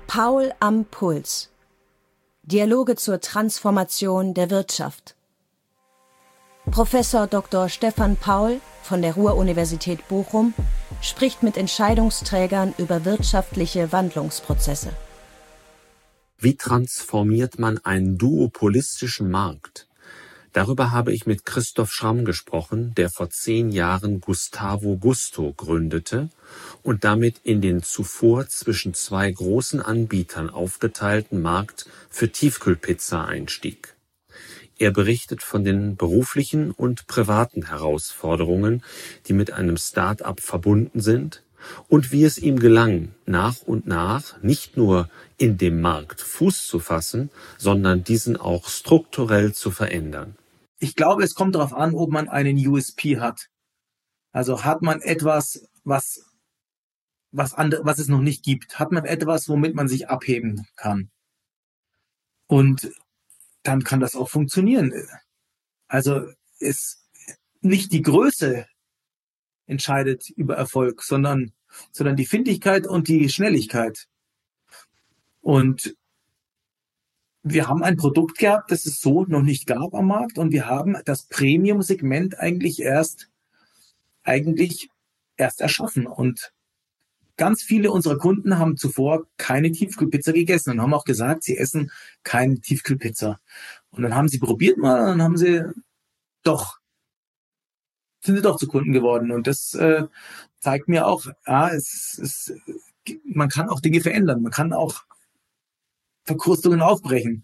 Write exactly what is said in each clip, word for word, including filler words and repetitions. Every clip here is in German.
Paul am Puls. Dialoge zur Transformation der Wirtschaft. Professor Doktor Stefan Paul von der Ruhr-Universität Bochum spricht mit Entscheidungsträgern über wirtschaftliche Wandlungsprozesse. Wie transformiert man einen duopolistischen Markt? Darüber habe ich mit Christoph Schramm gesprochen, der vor zehn Jahren Gustavo Gusto gründete und damit in den zuvor zwischen zwei großen Anbietern aufgeteilten Markt für Tiefkühlpizza einstieg. Er berichtet von den beruflichen und privaten Herausforderungen, die mit einem Start-up verbunden sind, und wie es ihm gelang, nach und nach nicht nur in dem Markt Fuß zu fassen, sondern diesen auch strukturell zu verändern. Ich glaube, es kommt darauf an, ob man einen U S P hat. Also hat man etwas, was, was, andere, was es noch nicht gibt? Hat man etwas, womit man sich abheben kann? Und dann kann das auch funktionieren. Also ist nicht die Größe entscheidet über Erfolg, sondern, sondern die Findigkeit und die Schnelligkeit. Und wir haben ein Produkt gehabt, das es so noch nicht gab am Markt, und wir haben das Premium-Segment eigentlich erst, eigentlich erst erschaffen. Und ganz viele unserer Kunden haben zuvor keine Tiefkühlpizza gegessen und haben auch gesagt, sie essen keine Tiefkühlpizza. Und dann haben sie probiert mal und dann haben sie doch, sind sie doch zu Kunden geworden. Und das äh, zeigt mir auch, ja, es, es, man kann auch Dinge verändern. Man kann auch Verkrustungen aufbrechen.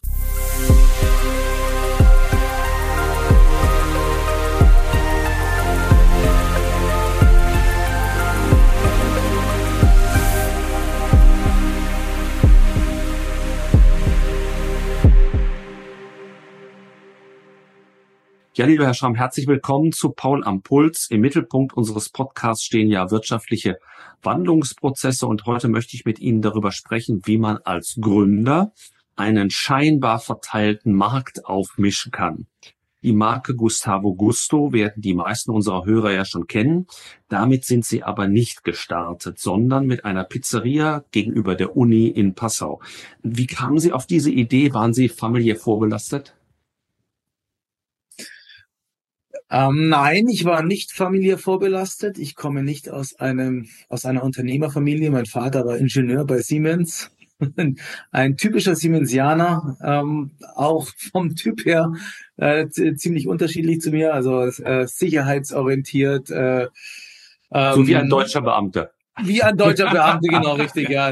Ja, lieber Herr Schramm, herzlich willkommen zu Paul am Puls. Im Mittelpunkt unseres Podcasts stehen ja wirtschaftliche Wandlungsprozesse, und heute möchte ich mit Ihnen darüber sprechen, wie man als Gründer einen scheinbar verteilten Markt aufmischen kann. Die Marke Gustavo Gusto werden die meisten unserer Hörer ja schon kennen. Damit sind sie aber nicht gestartet, sondern mit einer Pizzeria gegenüber der Uni in Passau. Wie kamen Sie auf diese Idee? Waren Sie familiär vorbelastet? Ähm, nein, ich war nicht familiär vorbelastet. Ich komme nicht aus einem aus einer Unternehmerfamilie. Mein Vater war Ingenieur bei Siemens. Ein typischer Siemensianer, ähm, auch vom Typ her äh, ziemlich unterschiedlich zu mir, also äh, sicherheitsorientiert. Äh, ähm, so wie ein deutscher Beamter. Wie ein deutscher Beamter, genau, richtig, ja.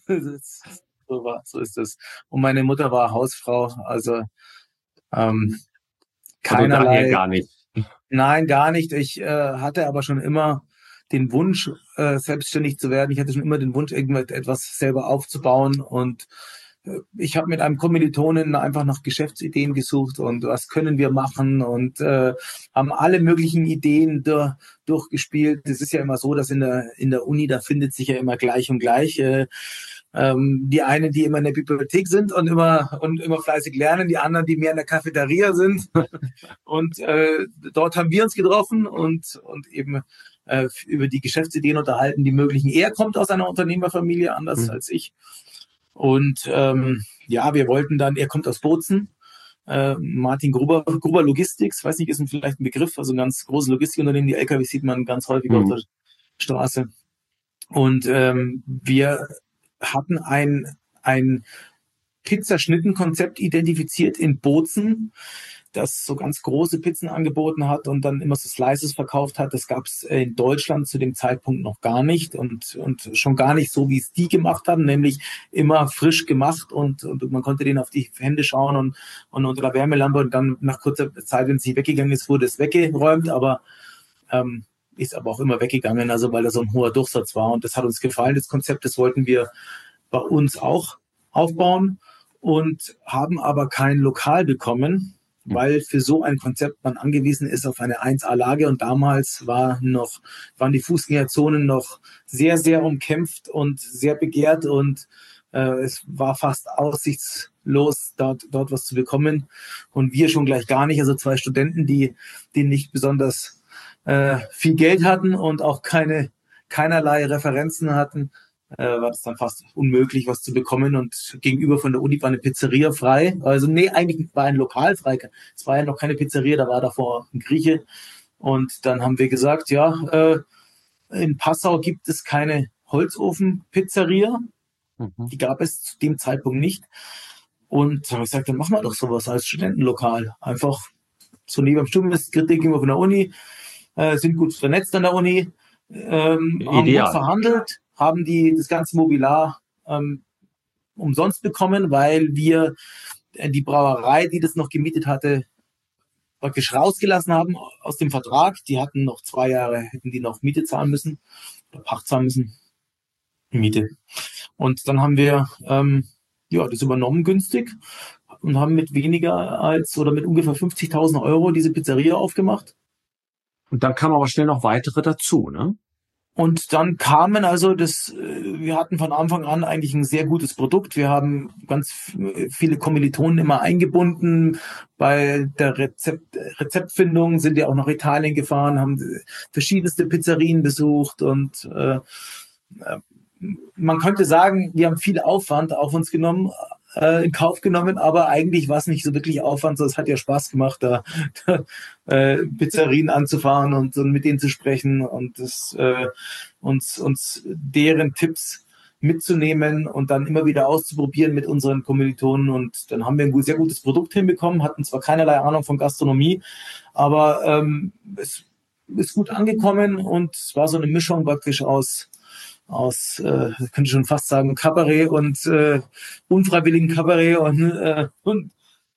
So war, so ist es. Und meine Mutter war Hausfrau, also ähm, keinerlei. Also daher gar nicht. Nein, gar nicht. Ich äh, hatte aber schon immer den Wunsch, äh, selbstständig zu werden. Ich hatte schon immer den Wunsch, irgendetwas selber aufzubauen. Und äh, ich habe mit einem Kommilitonen einfach nach Geschäftsideen gesucht und was können wir machen, und äh, haben alle möglichen Ideen durch, durchgespielt. Es ist ja immer so, dass in der in der Uni, da findet sich ja immer gleich und gleich. Äh, ähm, die einen, die immer in der Bibliothek sind und immer und immer fleißig lernen, die anderen, die mehr in der Cafeteria sind. Und äh, dort haben wir uns getroffen und und eben äh, über die Geschäftsideen unterhalten, die möglichen. Er kommt aus einer Unternehmerfamilie, anders mhm. als ich. Und ähm, ja, wir wollten dann, er kommt aus Bozen, äh, Martin Gruber, Gruber Logistics, weiß nicht, ist ein, vielleicht ein Begriff, also ein ganz großes Logistikunternehmen, die L K W sieht man ganz häufig mhm. auf der Straße. Und ähm, wir hatten ein, ein Pizzaschnittenkonzept identifiziert in Bozen, das so ganz große Pizzen angeboten hat und dann immer so Slices verkauft hat. Das gab es in Deutschland zu dem Zeitpunkt noch gar nicht und und schon gar nicht so, wie es die gemacht haben, nämlich immer frisch gemacht, und, und man konnte denen auf die Hände schauen und, und unter der Wärmelampe, und dann nach kurzer Zeit, wenn sie weggegangen ist, wurde es weggeräumt, aber ähm, ist aber auch immer weggegangen, also weil da so ein hoher Durchsatz war, und das hat uns gefallen, das Konzept, das wollten wir bei uns auch aufbauen und haben aber kein Lokal bekommen, weil für so ein Konzept man angewiesen ist auf eine eins A-Lage, und damals war noch, waren die Fußgängerzonen noch sehr, sehr umkämpft und sehr begehrt, und äh, es war fast aussichtslos, dort, dort was zu bekommen, und wir schon gleich gar nicht, also zwei Studenten, die, die nicht besonders äh, viel Geld hatten und auch keine, keinerlei Referenzen hatten, äh, war das dann fast unmöglich, was zu bekommen. Und gegenüber von der Uni war eine Pizzeria frei. Also nee, eigentlich war ein Lokal frei. Es war ja noch keine Pizzeria, da war davor ein Grieche. Und dann haben wir gesagt, ja, äh, in Passau gibt es keine Holzofen-Pizzeria. Mhm. Die gab es zu dem Zeitpunkt nicht. Und da habe ich gesagt, dann machen wir doch sowas als Studentenlokal. Einfach so neben dem Studium ist Kritik immer von der Uni, äh, sind gut vernetzt an der Uni, ähm, haben gut verhandelt, haben die das ganze Mobiliar ähm, umsonst bekommen, weil wir äh, die Brauerei, die das noch gemietet hatte, praktisch rausgelassen haben aus dem Vertrag. Die hatten noch zwei Jahre, hätten die noch Miete zahlen müssen oder Pacht zahlen müssen. Miete. Und dann haben wir ähm, ja das übernommen günstig und haben mit weniger als oder mit ungefähr fünfzigtausend Euro diese Pizzeria aufgemacht. Und dann kamen aber schnell noch weitere dazu, ne? Und dann kamen also das, wir hatten von Anfang an eigentlich ein sehr gutes Produkt. Wir haben ganz viele Kommilitonen immer eingebunden. Bei der Rezept, Rezeptfindung sind wir auch nach Italien gefahren, haben verschiedenste Pizzerien besucht und äh, man könnte sagen, wir haben viel Aufwand auf uns genommen, äh, in Kauf genommen, aber eigentlich war es nicht so wirklich Aufwand, sondern es hat ja Spaß gemacht, da, da äh, Pizzerien anzufahren und, und mit denen zu sprechen und das, äh, uns, uns deren Tipps mitzunehmen und dann immer wieder auszuprobieren mit unseren Kommilitonen. Und dann haben wir ein sehr gutes Produkt hinbekommen, hatten zwar keinerlei Ahnung von Gastronomie, aber ähm, es ist gut angekommen und es war so eine Mischung praktisch aus aus, äh, könnte ich schon fast sagen, Kabarett und äh, unfreiwilligen Kabarett und, äh, und,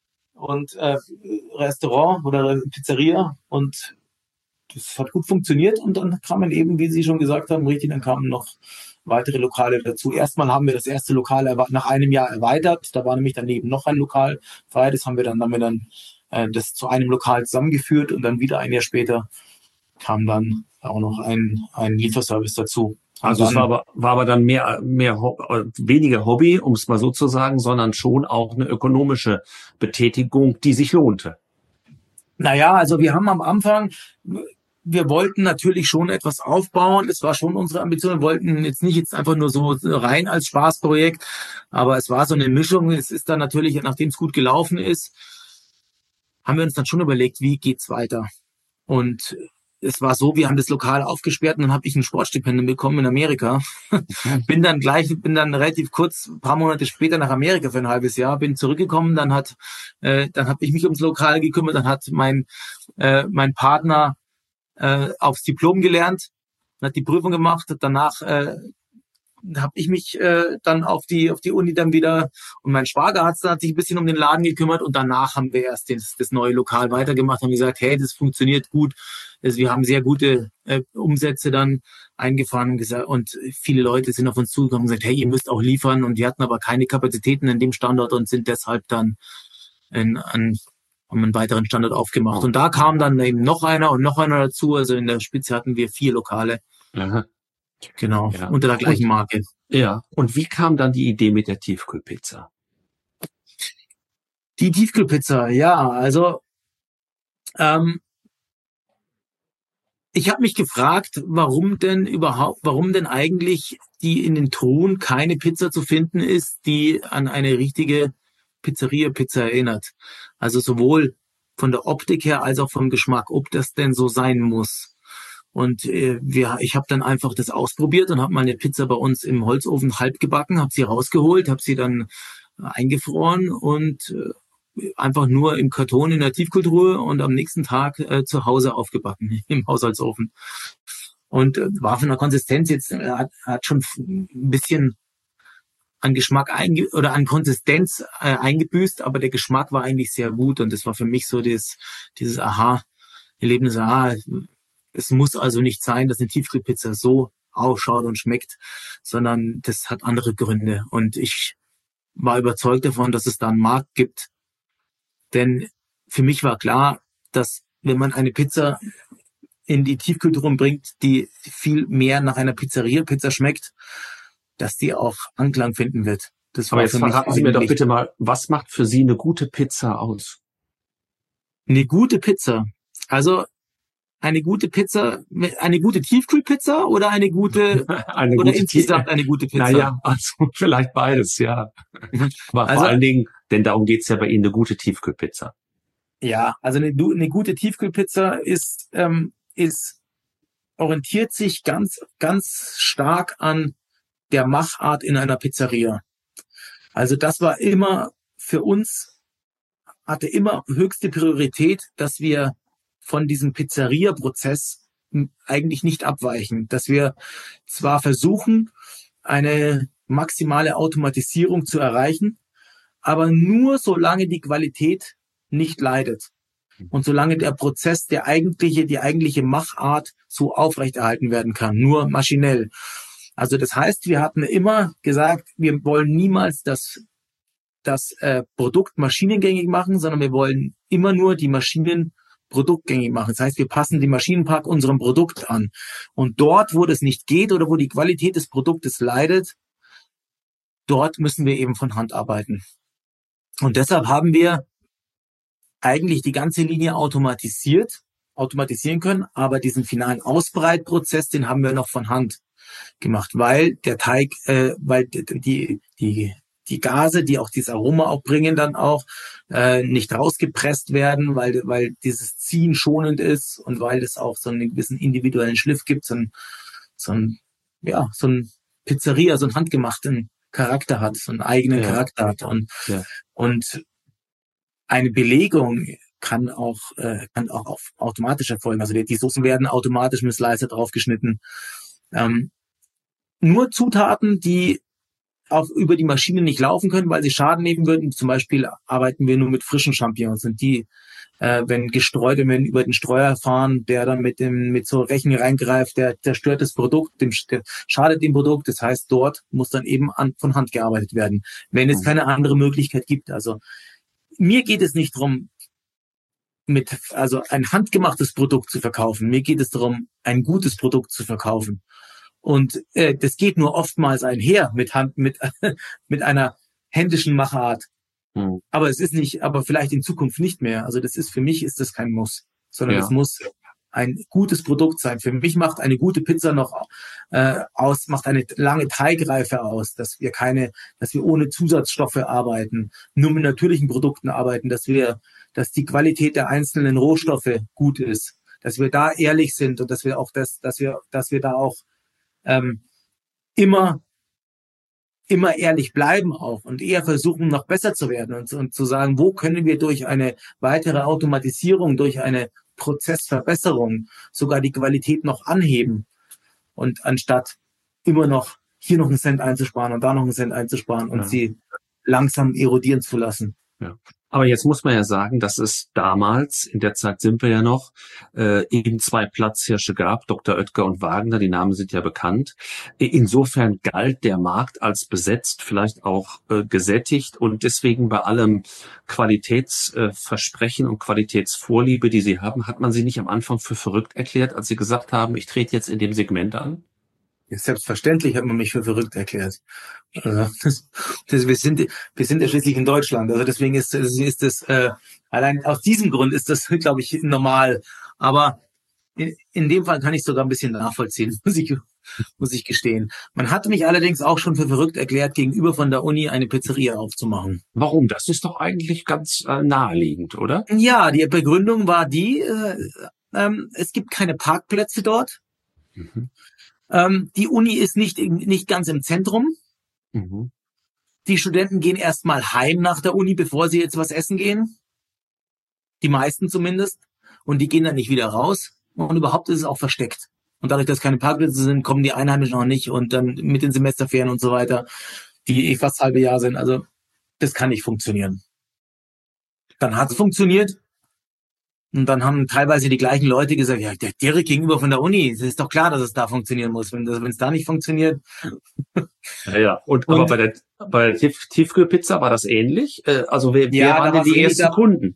und äh, Restaurant oder Pizzeria. Und das hat gut funktioniert. Und dann kamen eben, wie Sie schon gesagt haben, richtig, dann kamen noch weitere Lokale dazu. Erstmal haben wir das erste Lokal nach einem Jahr erweitert. Da war nämlich daneben noch ein Lokal frei. Das haben wir dann, haben wir dann äh, das zu einem Lokal zusammengeführt und dann wieder ein Jahr später kam dann auch noch ein, ein Lieferservice dazu. Also es war aber, war aber dann mehr, mehr, weniger Hobby, um es mal so zu sagen, sondern schon auch eine ökonomische Betätigung, die sich lohnte. Naja, also wir haben am Anfang, wir wollten natürlich schon etwas aufbauen. Es war schon unsere Ambition. Wir wollten jetzt nicht jetzt einfach nur so rein als Spaßprojekt, aber es war so eine Mischung. Es ist dann natürlich, nachdem es gut gelaufen ist, haben wir uns dann schon überlegt, wie geht's weiter? Und es war so, wir haben das Lokal aufgesperrt und dann habe ich ein Sportstipendium bekommen in Amerika. bin dann gleich, bin dann relativ kurz, ein paar Monate später nach Amerika für ein halbes Jahr, bin zurückgekommen, dann hat, äh, dann habe ich mich ums Lokal gekümmert, dann hat mein, äh, mein Partner äh, aufs Diplom gelernt, hat die Prüfung gemacht, danach äh, habe ich mich äh, dann auf die auf die Uni dann wieder und mein Schwager hat, hat sich ein bisschen um den Laden gekümmert und danach haben wir erst das, das neue Lokal weitergemacht, haben gesagt, hey, das funktioniert gut. Also wir haben sehr gute äh, Umsätze dann eingefahren und, gesagt, und viele Leute sind auf uns zugekommen und gesagt, hey, ihr müsst auch liefern und die hatten aber keine Kapazitäten in dem Standort und sind deshalb dann in, an, haben einen weiteren Standort aufgemacht. Und da kam dann eben noch einer und noch einer dazu. Also in der Spitze hatten wir vier Lokale. Aha. Genau, ja. Unter der gleichen Marke. Ja, und wie kam dann die Idee mit der Tiefkühlpizza? Die Tiefkühlpizza, ja, also ähm, ich habe mich gefragt, warum denn überhaupt, warum denn eigentlich die in den Truhen keine Pizza zu finden ist, die an eine richtige Pizzeria-Pizza erinnert. Also sowohl von der Optik her als auch vom Geschmack, ob das denn so sein muss. Und äh, wir, ich habe dann einfach das ausprobiert und habe meine Pizza bei uns im Holzofen halb gebacken, habe sie rausgeholt, habe sie dann eingefroren und äh, einfach nur im Karton in der Tiefkühltruhe und am nächsten Tag äh, zu Hause aufgebacken im Haushaltsofen. Und äh, war von der Konsistenz jetzt, äh, hat, hat schon ein bisschen an Geschmack einge oder an Konsistenz äh, eingebüßt, aber der Geschmack war eigentlich sehr gut und das war für mich so das, dieses Aha-Erlebnis, aha, es muss also nicht sein, dass eine Tiefkühlpizza so ausschaut und schmeckt, sondern das hat andere Gründe. Und ich war überzeugt davon, dass es da einen Markt gibt. Denn für mich war klar, dass wenn man eine Pizza in die Tiefkühltruhe bringt, die viel mehr nach einer Pizzeria-Pizza schmeckt, dass die auch Anklang finden wird. Das war Aber jetzt verraten Sie mir doch bitte mal, was macht für Sie eine gute Pizza aus? Eine gute Pizza? Also eine gute Pizza, eine gute Tiefkühlpizza oder eine gute, eine oder gute insgesamt eine gute Pizza? Naja, also vielleicht beides, ja. Aber Also, vor allen Dingen, denn darum geht's ja bei Ihnen, eine gute Tiefkühlpizza. ja, also eine, eine gute Tiefkühlpizza ist, ähm, ist, orientiert sich ganz, ganz stark an der Machart in einer Pizzeria. Also das war immer für uns, hatte immer höchste Priorität, dass wir von diesem Pizzeria-Prozess eigentlich nicht abweichen, dass wir zwar versuchen, eine maximale Automatisierung zu erreichen, aber nur solange die Qualität nicht leidet und solange der Prozess, der eigentliche, die eigentliche Machart so aufrechterhalten werden kann, nur maschinell. Also das heißt, wir hatten immer gesagt, wir wollen niemals das das äh, Produkt maschinengängig machen, sondern wir wollen immer nur die Maschinen produktgängig machen. Das heißt, wir passen den Maschinenpark unserem Produkt an. Und dort, wo das nicht geht oder wo die Qualität des Produktes leidet, dort müssen wir eben von Hand arbeiten. Und deshalb haben wir eigentlich die ganze Linie automatisiert, automatisieren können, aber diesen finalen Ausbreitprozess, den haben wir noch von Hand gemacht, weil der Teig, äh, weil die die die Gase, die auch dieses Aroma auch bringen, dann auch äh, nicht rausgepresst werden, weil weil dieses Ziehen schonend ist und weil es auch so einen gewissen individuellen Schliff gibt, so ein so ein ja so ein Pizzeria, so einen handgemachten Charakter hat, so einen eigenen ja. Charakter hat und ja. und eine Belegung kann auch äh, kann auch auf automatisch erfolgen. Also die, die Soßen werden automatisch mit Slicer draufgeschnitten. Ähm, nur Zutaten, die auch über die Maschine nicht laufen können, weil sie Schaden nehmen würden. Zum Beispiel arbeiten wir nur mit frischen Champignons. Und die, äh, wenn gestreute, wenn über den Streuer fahren, der dann mit dem mit so Rechen reingreift, der zerstört das Produkt, dem der schadet dem Produkt. Das heißt, dort muss dann eben an, von Hand gearbeitet werden, wenn es keine andere Möglichkeit gibt. Also mir geht es nicht darum, mit also ein handgemachtes Produkt zu verkaufen. Mir geht es darum, ein gutes Produkt zu verkaufen. Und äh, das geht nur oftmals einher mit Hand, mit mit einer händischen Machart. Mhm. Aber es ist nicht, aber vielleicht in Zukunft nicht mehr. Also das ist für mich ist das kein Muss, sondern es ja. muss ein gutes Produkt sein. Für mich macht eine gute Pizza noch äh, aus, macht eine lange Teigreife aus, dass wir keine, dass wir ohne Zusatzstoffe arbeiten, nur mit natürlichen Produkten arbeiten, dass wir, dass die Qualität der einzelnen Rohstoffe gut ist, dass wir da ehrlich sind und dass wir auch das, dass wir, dass wir da auch ähm, immer immer ehrlich bleiben auch und eher versuchen, noch besser zu werden und, und zu sagen, wo können wir durch eine weitere Automatisierung, durch eine Prozessverbesserung sogar die Qualität noch anheben und anstatt immer noch hier noch einen Cent einzusparen und da noch einen Cent einzusparen und ja. sie langsam erodieren zu lassen. Ja. Aber jetzt muss man ja sagen, dass es damals, in der Zeit sind wir ja noch, äh, eben zwei Platzhirsche gab, Doktor Oetker und Wagner, die Namen sind ja bekannt. Insofern galt der Markt als besetzt, vielleicht auch äh, gesättigt und deswegen bei allem Qualitätsversprechen äh, und Qualitätsvorliebe, die Sie haben, hat man Sie nicht am Anfang für verrückt erklärt, als Sie gesagt haben, ich trete jetzt in dem Segment an? Ja, selbstverständlich hat man mich für verrückt erklärt. Also das, das, wir sind wir sind ja schließlich in Deutschland, also deswegen ist ist das äh, allein aus diesem Grund ist das, glaube ich, normal. Aber in, in dem Fall kann ich sogar ein bisschen nachvollziehen, muss ich muss ich gestehen. Man hatte mich allerdings auch schon für verrückt erklärt, gegenüber von der Uni eine Pizzeria aufzumachen. Warum? Das ist doch eigentlich ganz äh, naheliegend, oder? Ja, die Begründung war die: äh, ähm, es gibt keine Parkplätze dort. Mhm. Ähm, die Uni ist nicht, nicht ganz im Zentrum. Mhm. Die Studenten gehen erstmal heim nach der Uni, bevor sie jetzt was essen gehen. Die meisten zumindest. Und die gehen dann nicht wieder raus. Und überhaupt ist es auch versteckt. Und dadurch, dass keine Parkplätze sind, kommen die Einheimischen auch nicht. Und dann mit den Semesterferien und so weiter, die fast halbe Jahr sind. Also das kann nicht funktionieren. Dann hat's funktioniert. Und dann haben teilweise die gleichen Leute gesagt, ja, der direkt gegenüber von der Uni, es ist doch klar, dass es da funktionieren muss. Wenn das, wenn es da nicht funktioniert. Ja, ja. Und, und aber bei der, bei der Tief, Tiefkühlpizza war das ähnlich? Äh, also wer, ja, wer waren denn die ersten da, Kunden?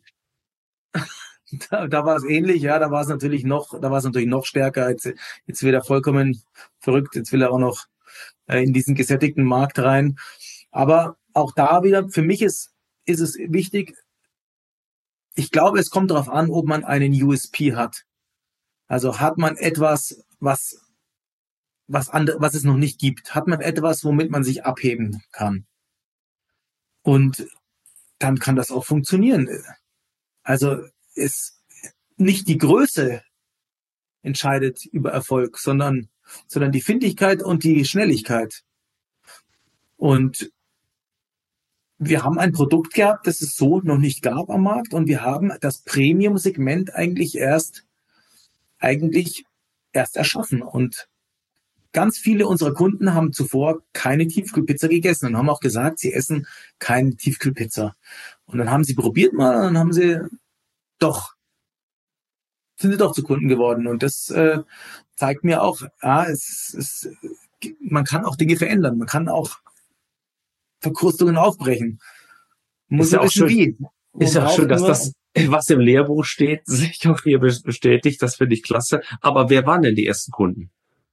Da, da war es ähnlich, ja, da war es natürlich noch, da war es natürlich noch stärker. Jetzt, jetzt wird er vollkommen verrückt, jetzt will er auch noch äh, in diesen gesättigten Markt rein. Aber auch da wieder, für mich ist, ist es wichtig, ich glaube, es kommt darauf an, ob man einen U S P hat. Also hat man etwas, was, was andere, was es noch nicht gibt? Hat man etwas, womit man sich abheben kann? Und dann kann das auch funktionieren. Also ist nicht die Größe entscheidet über Erfolg, sondern, sondern die Findigkeit und die Schnelligkeit. Und wir haben ein Produkt gehabt, das es so noch nicht gab am Markt, und wir haben das Premium-Segment eigentlich erst, eigentlich erst erschaffen. Und ganz viele unserer Kunden haben zuvor keine Tiefkühlpizza gegessen und haben auch gesagt, sie essen keine Tiefkühlpizza. Und dann haben sie probiert mal und dann haben sie doch, sind sie doch zu Kunden geworden. Und das äh, zeigt mir auch, ja, es, es, man kann auch Dinge verändern. Man kann auch Verkrustungen aufbrechen. Muss Ist ja nur auch wissen, schön, wie. ist ja auch braucht schön, dass nur, das, was im Lehrbuch steht, sich auch hier bestätigt. Das finde ich klasse. Aber wer waren denn die ersten Kunden?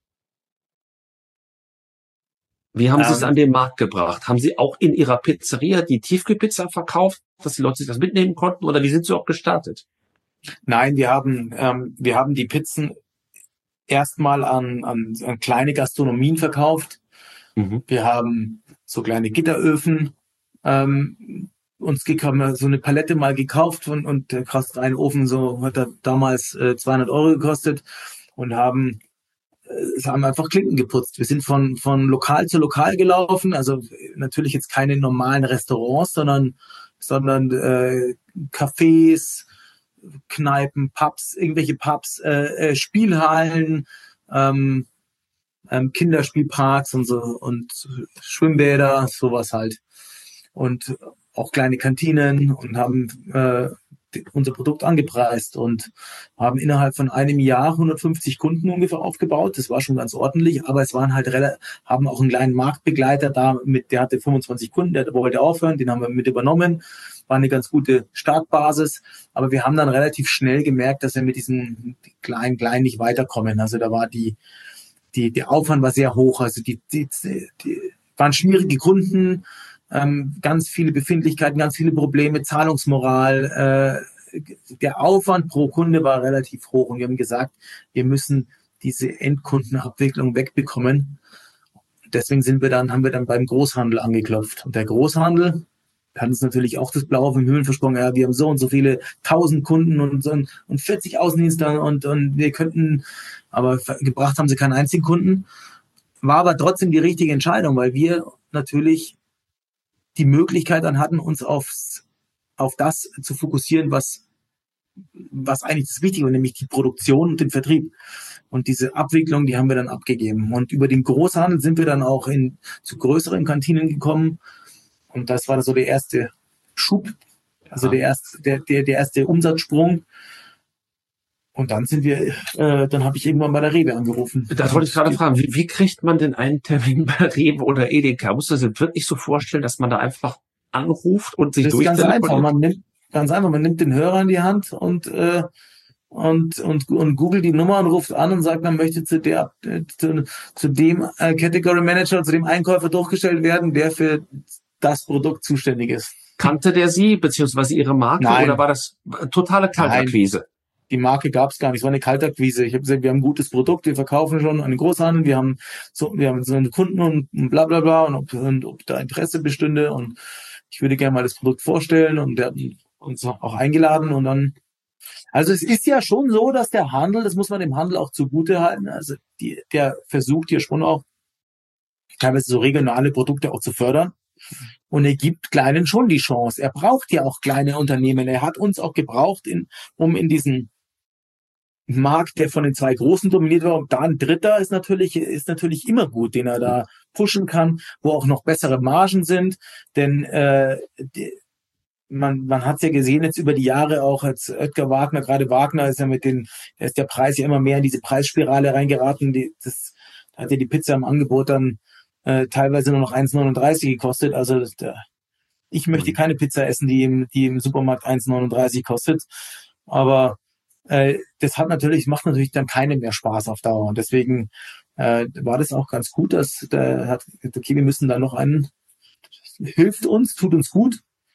Wie haben Sie es an ähm, den Markt gebracht? Haben Sie auch in Ihrer Pizzeria die Tiefkühlpizza verkauft, dass die Leute sich das mitnehmen konnten, oder wie sind Sie auch gestartet? nein, wir haben, ähm, wir haben die Pizzen erstmal an, an, an kleine Gastronomien verkauft. Mhm. Wir haben so kleine Gitteröfen ähm, uns gekommen, so eine Palette mal gekauft und, und der Kostreinofen so hat er damals äh, zweihundert Euro gekostet und haben es haben einfach Klinken geputzt. Wir sind von von Lokal zu Lokal gelaufen, also natürlich jetzt keine normalen Restaurants, sondern sondern äh, Cafés, Kneipen, Pubs, irgendwelche Pubs, äh, äh, Spielhallen, ähm, ähm, Kinderspielparks und so und Schwimmbäder, sowas halt. Und auch kleine Kantinen und haben äh, unser Produkt angepreist und haben innerhalb von einem Jahr hundertfünfzig Kunden ungefähr aufgebaut. Das war schon ganz ordentlich, aber es waren halt rela- haben auch einen kleinen Marktbegleiter da, mit der hatte fünfundzwanzig Kunden, der wollte aufhören, den haben wir mit übernommen. War eine ganz gute Startbasis, aber wir haben dann relativ schnell gemerkt, dass wir mit diesen kleinen, kleinen nicht weiterkommen. Also da war die, die, der Aufwand war sehr hoch. Also die, die, die waren schwierige Kunden, ähm, ganz viele Befindlichkeiten, ganz viele Probleme, Zahlungsmoral. Äh, der Aufwand pro Kunde war relativ hoch und wir haben gesagt, wir müssen diese Endkundenabwicklung wegbekommen. Deswegen sind wir dann, haben wir dann beim Großhandel angeklopft. Und der Großhandel hat uns natürlich auch das Blaue vom Himmel versprochen. Ja, wir haben so und so viele tausend Kunden und, und, und vierzig Außendienstler und, und wir könnten, aber gebracht haben sie keinen einzigen Kunden. War aber trotzdem die richtige Entscheidung, weil wir natürlich die Möglichkeit dann hatten, uns aufs, auf das zu fokussieren, was, was eigentlich das Wichtige war, nämlich die Produktion und den Vertrieb. Und diese Abwicklung, die haben wir dann abgegeben. Und über den Großhandel sind wir dann auch in, zu größeren Kantinen gekommen. Und das war so der erste Schub, also der erste, der, der, der erste Umsatzsprung. Und dann sind wir, äh, dann habe ich irgendwann bei der Rewe angerufen. Das wollte ich gerade fragen. Wie, wie kriegt man denn einen Termin bei Rewe oder Edeka? Muss das jetzt wirklich so vorstellen, dass man da einfach anruft und sich Das ist ganz durchtelefoniert? einfach. Man nimmt, ganz einfach, man nimmt den Hörer in die Hand und, äh, und, und, und googelt die Nummer und ruft an und sagt, man möchte zu der, äh, zu, zu dem äh, Category Manager, zu dem Einkäufer durchgestellt werden, der für das Produkt zuständig ist. Kannte der Sie, beziehungsweise Ihre Marke, Nein. oder war das totale Kaltakquise? Die Marke gab es gar nicht, es war eine Kaltakquise. Ich habe gesagt, wir haben ein gutes Produkt, wir verkaufen schon an den Großhandel, wir haben so, wir haben so einen Kunden und bla bla bla und ob, und ob da Interesse bestünde und ich würde gerne mal das Produkt vorstellen und der hat uns auch eingeladen und dann, also es ist ja schon so, dass der Handel, das muss man dem Handel auch zugute halten, also die, der versucht hier schon auch teilweise so regionale Produkte auch zu fördern. Und er gibt Kleinen schon die Chance. Er braucht ja auch kleine Unternehmen. Er hat uns auch gebraucht, in, um in diesen Markt, der von den zwei Großen dominiert war. Und da ein Dritter ist natürlich, ist natürlich immer gut, den er da pushen kann, wo auch noch bessere Margen sind. Denn äh, die, man, man hat es ja gesehen jetzt über die Jahre auch, als Oetker Wagner, gerade Wagner ist ja mit den, da ist der Preis ja immer mehr in diese Preisspirale reingeraten. Die, das hat ja die Pizza im Angebot dann äh, teilweise nur noch eins neununddreißig gekostet. Also das, der, ich möchte keine Pizza essen, die im, die im Supermarkt eins neununddreißig kostet. Aber äh, das hat natürlich, macht natürlich dann keinem mehr Spaß auf Dauer. Und deswegen äh, war das auch ganz gut, dass der hat, okay, wir müssen da noch einen, hilft uns, tut uns gut.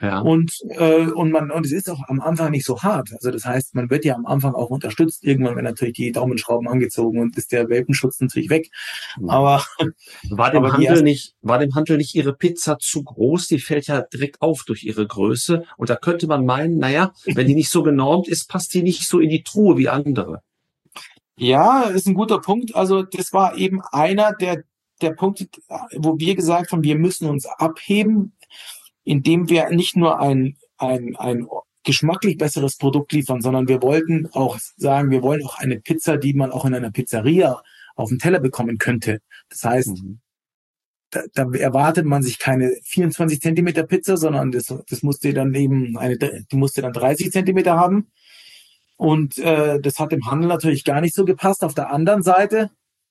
Ja. Und, äh, und man, und es ist auch am Anfang nicht so hart. Also das heißt, man wird ja am Anfang auch unterstützt. Irgendwann werden natürlich die Daumenschrauben angezogen und ist der Welpenschutz natürlich weg. Aber, war dem aber die Handel ersten, nicht, war dem Handel nicht Ihre Pizza zu groß? Die fällt ja direkt auf durch ihre Größe. Und da könnte man meinen, naja, wenn die nicht so genormt ist, passt die nicht so in die Truhe wie andere. ja, ist ein guter Punkt. Also das war eben einer der, der Punkte, wo wir gesagt haben, wir müssen uns abheben, indem wir nicht nur ein, ein, ein geschmacklich besseres Produkt liefern, sondern wir wollten auch sagen, wir wollen auch eine Pizza, die man auch in einer Pizzeria auf dem Teller bekommen könnte. Das heißt, mhm. da, da erwartet man sich keine vierundzwanzig Zentimeter Pizza, sondern das, das musste dann eben eine, die musste dann dreißig Zentimeter haben. Und äh, das hat im Handel natürlich gar nicht so gepasst. Auf der anderen Seite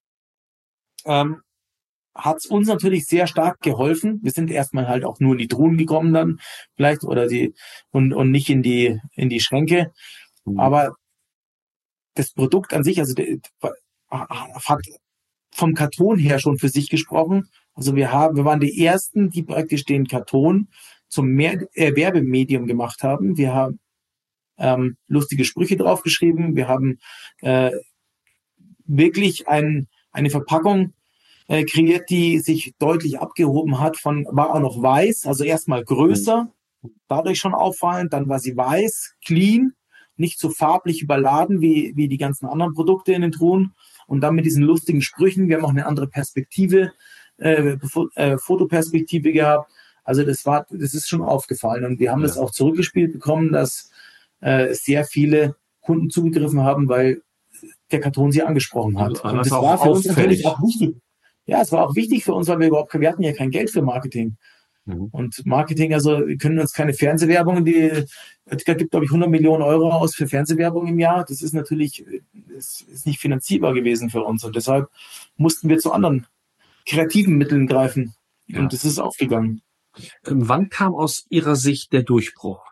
ähm, hat es uns natürlich sehr stark geholfen. Wir sind erstmal halt auch nur in die Truhen gekommen dann vielleicht oder die und und nicht in die in die Schränke. Mhm. Aber das Produkt an sich, also der, hat vom Karton her schon für sich gesprochen. Also wir haben, wir waren die ersten, die praktisch den Karton zum Mehr, äh, Werbemedium gemacht haben. Wir haben ähm, lustige Sprüche draufgeschrieben. Wir haben äh, wirklich ein, eine Verpackung kreiert, die sich deutlich abgehoben hat von, war auch noch weiß, also erstmal größer, dadurch schon auffallend, dann war sie weiß, clean, nicht so farblich überladen wie, wie die ganzen anderen Produkte in den Truhen und dann mit diesen lustigen Sprüchen, wir haben auch eine andere Perspektive, äh, äh, Fotoperspektive gehabt, also das war, das ist schon aufgefallen und wir haben ja. das auch zurückgespielt bekommen, dass äh, sehr viele Kunden zugegriffen haben, weil der Karton sie angesprochen hat. Also, und das war für uns natürlich auch wichtig. Ja, es war auch wichtig für uns, weil wir überhaupt, wir hatten ja kein Geld für Marketing. Mhm. Und Marketing, also wir können uns keine Fernsehwerbung, die Oetker gibt, glaube ich, hundert Millionen Euro aus für Fernsehwerbung im Jahr. Das ist natürlich, das ist nicht finanzierbar gewesen für uns. Und deshalb mussten wir zu anderen kreativen Mitteln greifen. Ja. Und das ist aufgegangen. Wann kam aus Ihrer Sicht der Durchbruch?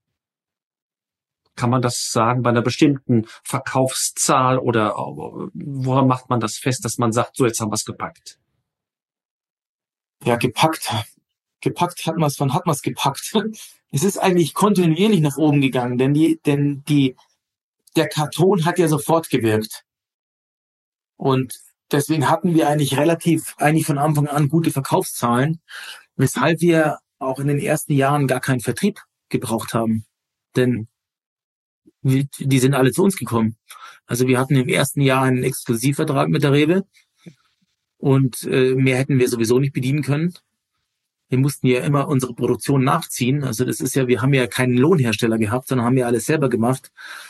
Kann man das sagen, bei einer bestimmten Verkaufszahl oder woran macht man das fest, dass man sagt, so jetzt haben wir es gepackt? Ja, gepackt. Gepackt hat man es, wann hat man es gepackt? Es ist eigentlich kontinuierlich nach oben gegangen, denn die, denn die, der Karton hat ja sofort gewirkt. Und deswegen hatten wir eigentlich relativ, eigentlich von Anfang an gute Verkaufszahlen, weshalb wir auch in den ersten Jahren gar keinen Vertrieb gebraucht haben. Denn die sind alle zu uns gekommen. Also wir hatten im ersten Jahr einen Exklusivvertrag mit der Rewe und äh, mehr hätten wir sowieso nicht bedienen können. Wir mussten ja immer unsere Produktion nachziehen. Also das ist ja, wir haben ja keinen Lohnhersteller gehabt, sondern haben ja alles selber gemacht.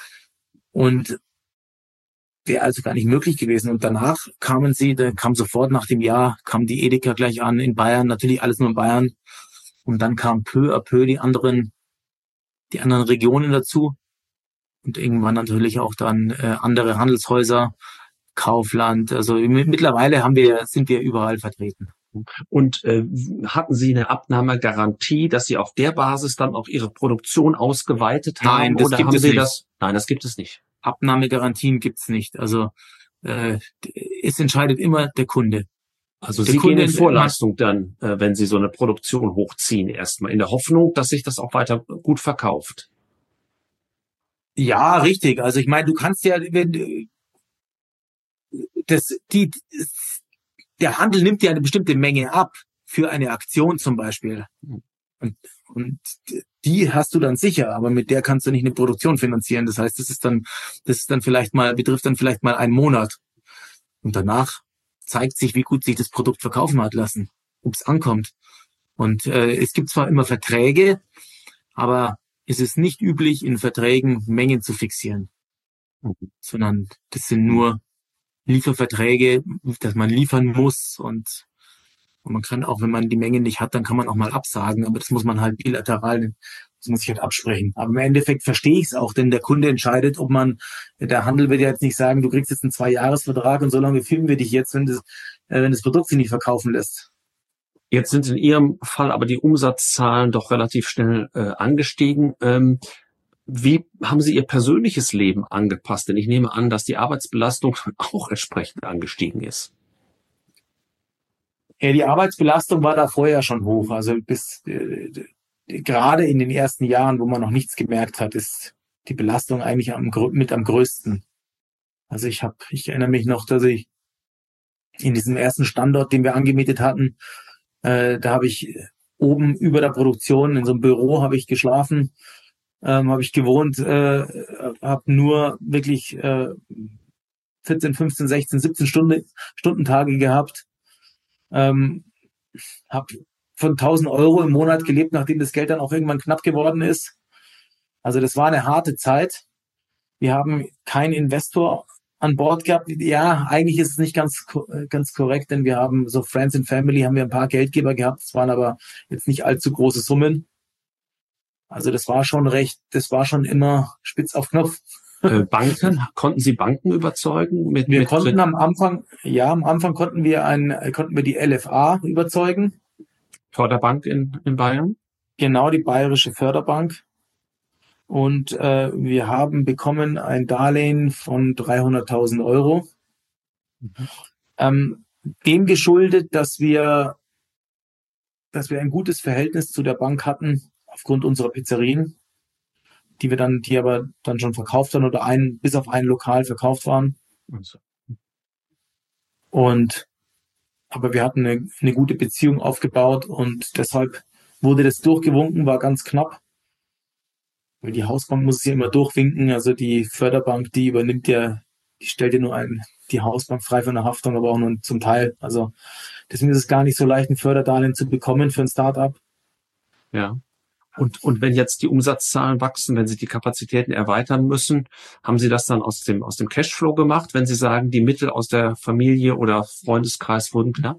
Und wäre also gar nicht möglich gewesen. Und danach kamen sie, da kam sofort nach dem Jahr, kam die Edeka gleich an in Bayern, natürlich alles nur in Bayern. Und dann kam peu à peu die anderen, die anderen Regionen dazu. Und irgendwann natürlich auch dann äh, andere Handelshäuser, Kaufland. Also mittlerweile haben wir, sind wir überall vertreten. Und äh, hatten Sie eine Abnahmegarantie, dass Sie auf der Basis dann auch Ihre Produktion ausgeweitet haben? Nein, das oder gibt haben es Sie nicht. Das? Nein, das gibt es nicht. Abnahmegarantien gibt's nicht. Also äh, es entscheidet immer der Kunde. Also der Sie Kunde gehen in Vorleistung dann, äh, wenn Sie so eine Produktion hochziehen, erstmal in der Hoffnung, dass sich das auch weiter gut verkauft. Ja, richtig. Also ich meine, du kannst ja, wenn das, die, der Handel nimmt ja eine bestimmte Menge ab für eine Aktion zum Beispiel. Und, und die hast du dann sicher, aber mit der kannst du nicht eine Produktion finanzieren. Das heißt, das ist dann, das ist dann vielleicht mal, betrifft dann vielleicht mal einen Monat. Und danach zeigt sich, wie gut sich das Produkt verkaufen hat lassen, ob es ankommt. Und äh, es gibt zwar immer Verträge, aber es ist nicht üblich, in Verträgen Mengen zu fixieren, mhm. sondern das sind nur Lieferverträge, dass man liefern muss und, und man kann auch, wenn man die Mengen nicht hat, dann kann man auch mal absagen, aber das muss man halt bilateral, das muss ich halt absprechen. Aber im Endeffekt verstehe ich es auch, denn der Kunde entscheidet, ob man, der Handel wird ja jetzt nicht sagen, du kriegst jetzt einen Zwei-Jahres-Vertrag und so lange filmen wir dich jetzt, wenn das, äh, wenn das Produkt sich nicht verkaufen lässt. Jetzt sind in Ihrem Fall aber die Umsatzzahlen doch relativ schnell äh, angestiegen. Ähm, wie haben Sie Ihr persönliches Leben angepasst? Denn ich nehme an, dass die Arbeitsbelastung auch entsprechend angestiegen ist. Ja, die Arbeitsbelastung war da vorher schon hoch. Also bis äh, gerade in den ersten Jahren, wo man noch nichts gemerkt hat, ist die Belastung eigentlich am, mit am größten. Also ich habe, ich erinnere mich noch, dass ich in diesem ersten Standort, den wir angemietet hatten, äh, da habe ich oben über der Produktion in so einem Büro habe ich geschlafen, ähm, habe ich gewohnt, äh, habe nur wirklich äh, vierzehn, fünfzehn, sechzehn, siebzehn Stunden, Stundentage gehabt, ähm, habe von tausend Euro im Monat gelebt, nachdem das Geld dann auch irgendwann knapp geworden ist. Also das war eine harte Zeit. Wir haben keinen Investor an Bord gehabt. Ja, eigentlich ist es nicht ganz ganz korrekt, denn wir haben so Friends and Family, haben wir ein paar Geldgeber gehabt. Es waren aber jetzt nicht allzu große Summen. Also das war schon recht, das war schon immer spitz auf Knopf. Äh, Banken, konnten Sie Banken überzeugen? Mit, wir mit konnten am Anfang, ja, am Anfang konnten wir ein, konnten wir die L F A überzeugen. Förderbank in, in Bayern? Genau, die Bayerische Förderbank. Und äh, wir haben bekommen ein Darlehen von dreihunderttausend Euro. Mhm. Ähm, dem geschuldet, dass wir, dass wir ein gutes Verhältnis zu der Bank hatten aufgrund unserer Pizzerien, die wir dann, die aber dann schon verkauft waren oder ein, bis auf ein Lokal verkauft waren. Also. Und aber wir hatten eine, eine gute Beziehung aufgebaut und deshalb wurde das durchgewunken, war ganz knapp. Weil die Hausbank muss es ja immer durchwinken, also die Förderbank, die übernimmt ja, die stellt ja nur ein, die Hausbank frei von der Haftung, aber auch nur zum Teil. Also deswegen ist es gar nicht so leicht, ein Förderdarlehen zu bekommen für ein Start-up. Ja. Und, und wenn jetzt die Umsatzzahlen wachsen, wenn Sie die Kapazitäten erweitern müssen, haben Sie das dann aus dem, aus dem Cashflow gemacht, wenn Sie sagen, die Mittel aus der Familie oder Freundeskreis wurden knapp?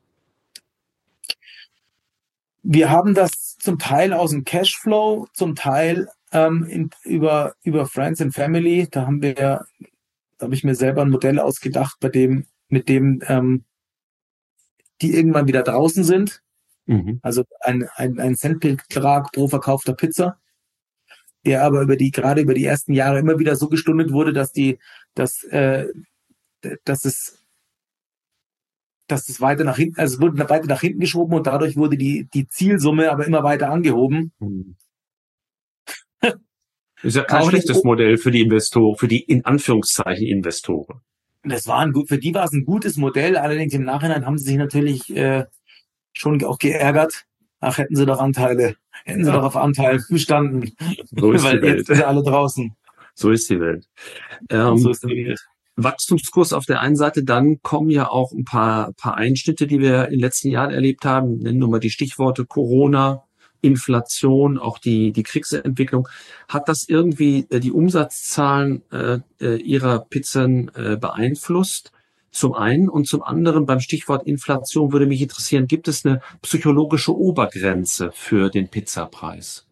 Wir haben das zum Teil aus dem Cashflow, zum Teil ähm, in, über, über Friends and Family. Da haben wir, da habe ich mir selber ein Modell ausgedacht, bei dem, mit dem ähm, die irgendwann wieder draußen sind. Mhm. Also ein, ein, ein Centbetrag pro verkaufter Pizza, der aber über die, gerade über die ersten Jahre immer wieder so gestundet wurde, dass die, dass, äh, dass es, dass es weiter nach hinten, also es wurde weiter nach hinten geschoben und dadurch wurde die, die Zielsumme aber immer weiter angehoben. Mhm. Ist ja kein auch schlechtes Modell für die Investoren, für die in Anführungszeichen Investoren. Das war ein gut, für die war es ein gutes Modell, allerdings im Nachhinein haben sie sich natürlich äh, schon auch geärgert. Ach, hätten sie doch Anteile, hätten sie ja. doch auf Anteil bestanden. So ist Weil die Welt. Jetzt sind alle draußen. So ist die Welt. Ähm, so ist die Welt. Wachstumskurs auf der einen Seite, dann kommen ja auch ein paar, paar Einschnitte, die wir in den letzten Jahren erlebt haben. Nennen wir mal die Stichworte Corona, Inflation, auch die, die Kriegsentwicklung. Hat das irgendwie äh, die Umsatzzahlen äh, Ihrer Pizzen äh, beeinflusst? Zum einen und zum anderen beim Stichwort Inflation würde mich interessieren, gibt es eine psychologische Obergrenze für den Pizzapreis?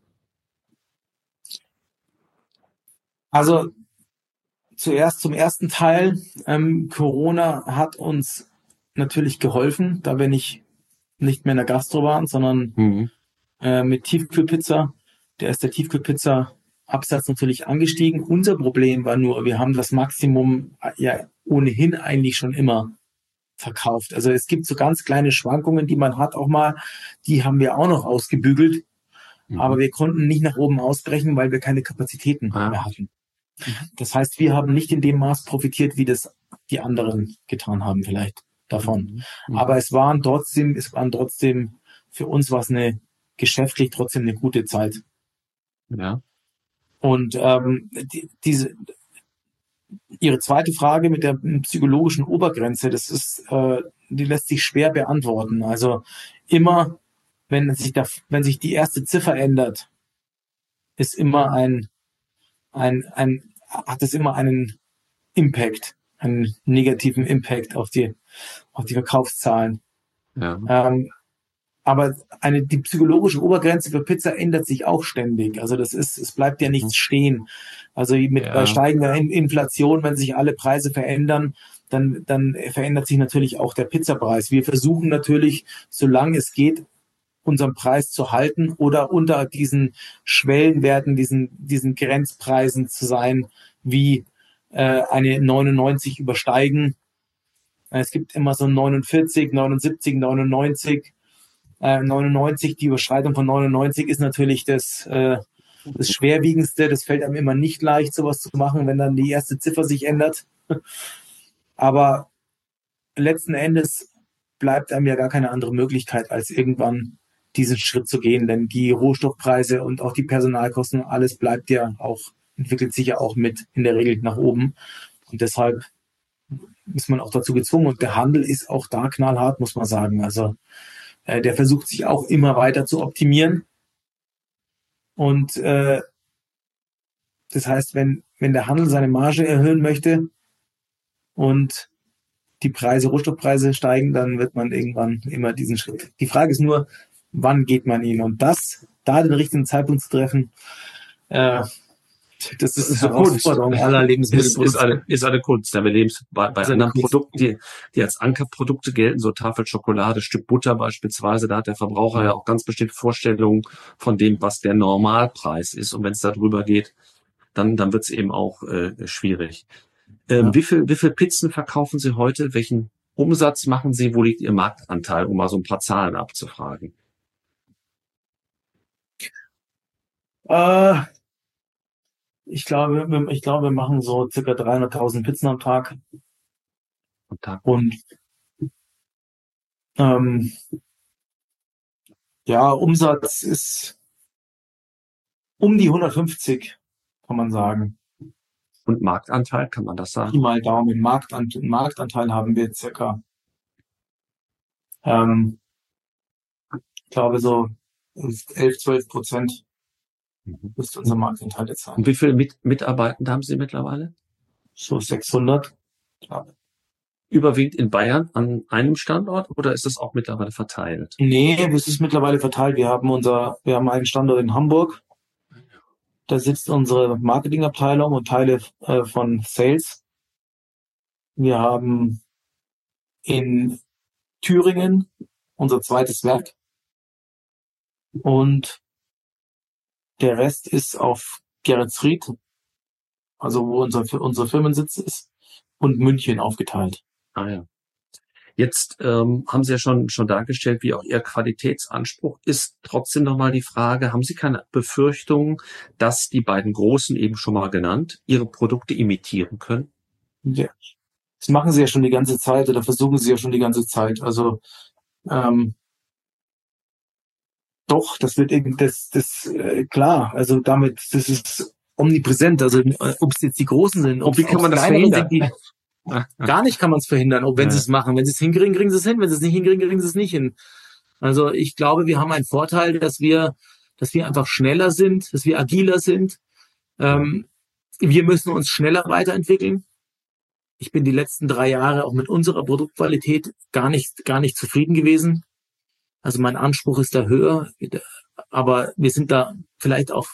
Also zuerst zum ersten Teil. Ähm, Corona hat uns natürlich geholfen, da wir nicht, nicht mehr in der Gastro waren, sondern mhm. äh, mit Tiefkühlpizza. Der ist der Tiefkühlpizza-Absatz natürlich angestiegen. Unser Problem war nur, wir haben das Maximum ja ohnehin eigentlich schon immer verkauft. Also es gibt so ganz kleine Schwankungen, die man hat auch mal, die haben wir auch noch ausgebügelt. Mhm. Aber wir konnten nicht nach oben ausbrechen, weil wir keine Kapazitäten ah. mehr hatten. Das heißt, wir haben nicht in dem Maß profitiert, wie das die anderen getan haben vielleicht davon. Mhm. Aber es waren trotzdem, es waren trotzdem, für uns war es eine geschäftlich trotzdem eine gute Zeit. Ja. Und ähm, die, diese Ihre zweite Frage mit der psychologischen Obergrenze, das ist, äh, die lässt sich schwer beantworten. Also immer, wenn sich da, wenn sich die erste Ziffer ändert, ist immer ein Ein, ein, hat es immer einen Impact, einen negativen Impact auf die, auf die Verkaufszahlen. Ja. Ähm, aber eine, die psychologische Obergrenze für Pizza ändert sich auch ständig. Also das ist, es bleibt ja nichts stehen. Also mit ja. bei steigender Inflation, wenn sich alle Preise verändern, dann, dann verändert sich natürlich auch der Pizzapreis. Wir versuchen natürlich, solange es geht, unseren Preis zu halten oder unter diesen Schwellenwerten, diesen, diesen Grenzpreisen zu sein, wie äh, eine neunundneunzig übersteigen. Es gibt immer so neunundvierzig, neunundsiebzig, neunundneunzig. Äh, neunundneunzig, die Überschreitung von neunundneunzig ist natürlich das, äh, das Schwerwiegendste. Das fällt einem immer nicht leicht, sowas zu machen, wenn dann die erste Ziffer sich ändert. Aber letzten Endes bleibt einem ja gar keine andere Möglichkeit, als irgendwann diesen Schritt zu gehen. Denn die Rohstoffpreise und auch die Personalkosten, alles bleibt ja auch, entwickelt sich ja auch mit in der Regel nach oben. Und deshalb ist man auch dazu gezwungen. Und der Handel ist auch da knallhart, muss man sagen. Also äh, der versucht sich auch immer weiter zu optimieren. Und äh, das heißt, wenn, wenn der Handel seine Marge erhöhen möchte und die Preise, Rohstoffpreise steigen, dann wird man irgendwann immer diesen Schritt. Die Frage ist nur, wann geht man ihn? Und das, da den richtigen Zeitpunkt zu treffen, äh, das ist eine Herausforderung aller Lebensmittel. Ist, ist, eine, ist eine Kunst. Ja, wir leben bei, bei anderen Kunst. Produkten, die, die als Ankerprodukte gelten, so Tafel Schokolade, Stück Butter beispielsweise, da hat der Verbraucher ja, ja auch ganz bestimmte Vorstellungen von dem, was der Normalpreis ist. Und wenn es da drüber geht, dann, dann wird es eben auch äh, schwierig. Ähm, ja. Wie viel, wie viel Pizzen verkaufen Sie heute? Welchen Umsatz machen Sie? Wo liegt Ihr Marktanteil? Um mal so ein paar Zahlen abzufragen. Äh, ich glaube, wir, ich glaube, wir machen so circa dreihunderttausend Pizzen am Tag. Am Tag. Und ähm, ja, Umsatz ist um die hundertfünfzig, kann man sagen. Und Marktanteil, kann man das sagen? Pi mal Daumen. Marktanteil, Marktanteil haben wir circa, ähm, ich glaube so elf, zwölf Prozent mhm. ist unser Marktanteil jetzt sein. Und wie viele Mit- Mitarbeitende haben Sie mittlerweile? So sechshundert. Ja. Überwiegend in Bayern an einem Standort oder ist das auch mittlerweile verteilt? Nee, es ist mittlerweile verteilt. Wir haben unser, wir haben einen Standort in Hamburg. Da sitzt unsere Marketingabteilung und Teile äh, von Sales. Wir haben in Thüringen unser zweites Werk. Und der Rest ist auf Geretsried, also wo unser, unser Firmensitz ist, und München aufgeteilt. Ah ja. Jetzt ähm, haben Sie ja schon schon dargestellt, wie auch Ihr Qualitätsanspruch ist. Trotzdem nochmal die Frage, haben Sie keine Befürchtung, dass die beiden Großen, eben schon mal genannt, Ihre Produkte imitieren können? Ja. Das machen sie ja schon die ganze Zeit oder versuchen sie ja schon die ganze Zeit. Also ähm, doch, das wird eben, das, das äh, klar, also damit, das ist omnipräsent. Also äh, ob es jetzt die Großen sind, ob wie kann man das verhindern? Sind, die, gar nicht kann man es verhindern. Ob wenn ja. sie es machen, wenn sie es hinkriegen, kriegen sie es hin. Wenn sie es nicht hinkriegen, kriegen sie es nicht hin. Also ich glaube, wir haben einen Vorteil, dass wir, dass wir einfach schneller sind, dass wir agiler sind. Ähm, wir müssen uns schneller weiterentwickeln. Ich bin die letzten drei Jahre auch mit unserer Produktqualität gar nicht, gar nicht zufrieden gewesen. Also mein Anspruch ist da höher, aber wir sind da vielleicht auch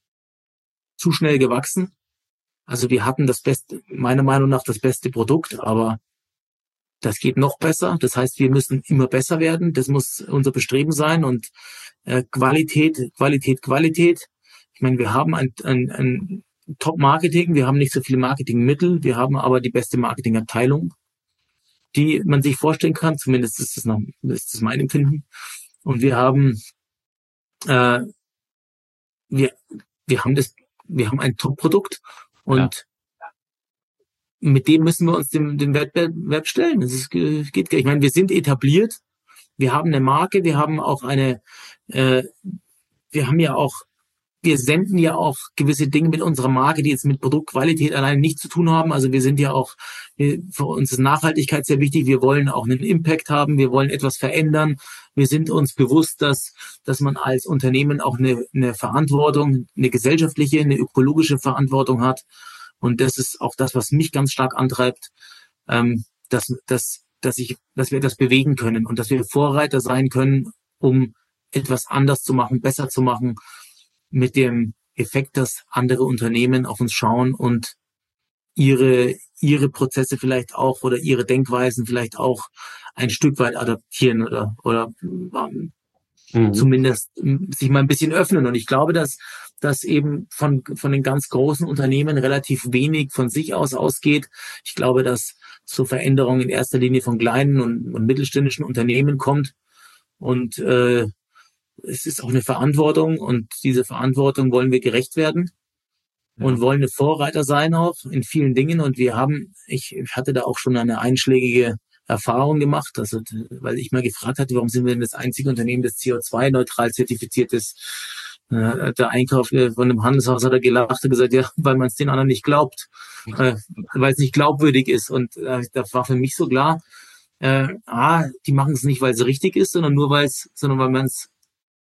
zu schnell gewachsen. Also wir hatten das beste, meiner Meinung nach das beste Produkt, aber das geht noch besser. Das heißt, wir müssen immer besser werden. Das muss unser Bestreben sein und äh, Qualität, Qualität, Qualität. Ich meine, wir haben ein, ein, ein Top-Marketing, wir haben nicht so viele Marketingmittel, wir haben aber die beste Marketingabteilung, die man sich vorstellen kann. Zumindest ist das, noch, ist das mein Empfinden. Und wir haben, äh, wir, wir haben das, wir haben ein Top-Produkt und ja. mit dem müssen wir uns dem, dem Wettbewerb stellen. Das ist, geht, ich meine, wir sind etabliert, wir haben eine Marke, wir haben auch eine, äh, wir haben ja auch Wir senden ja auch gewisse Dinge mit unserer Marke, die jetzt mit Produktqualität allein nichts zu tun haben. Also wir sind ja auch, wir, für uns ist Nachhaltigkeit sehr wichtig. Wir wollen auch einen Impact haben. Wir wollen etwas verändern. Wir sind uns bewusst, dass, dass man als Unternehmen auch eine, eine Verantwortung, eine gesellschaftliche, eine ökologische Verantwortung hat. Und das ist auch das, was mich ganz stark antreibt, ähm, dass, dass, dass ich, dass wir das bewegen können und dass wir Vorreiter sein können, um etwas anders zu machen, besser zu machen, mit dem Effekt, dass andere Unternehmen auf uns schauen und ihre ihre Prozesse vielleicht auch oder ihre Denkweisen vielleicht auch ein Stück weit adaptieren oder oder ähm, mhm. zumindest sich mal ein bisschen öffnen. Und ich glaube, dass dass eben von von den ganz großen Unternehmen relativ wenig von sich aus ausgeht. Ich glaube, dass so Veränderung in erster Linie von kleinen und, und mittelständischen Unternehmen kommt. Und äh, es ist auch eine Verantwortung und diese Verantwortung wollen wir gerecht werden Ja. und wollen eine Vorreiter sein auch in vielen Dingen. Und wir haben, ich hatte da auch schon eine einschlägige Erfahrung gemacht, also, weil ich mal gefragt hatte, warum sind wir denn das einzige Unternehmen, das C O zwei neutral zertifiziert ist? Äh, der Einkauf von einem Handelshaus hat er gelacht und gesagt, ja, weil man es den anderen nicht glaubt, äh, weil es nicht glaubwürdig ist. Und äh, das war für mich so klar, äh, ah, die machen es nicht, weil es richtig ist, sondern nur weil es, sondern weil man es,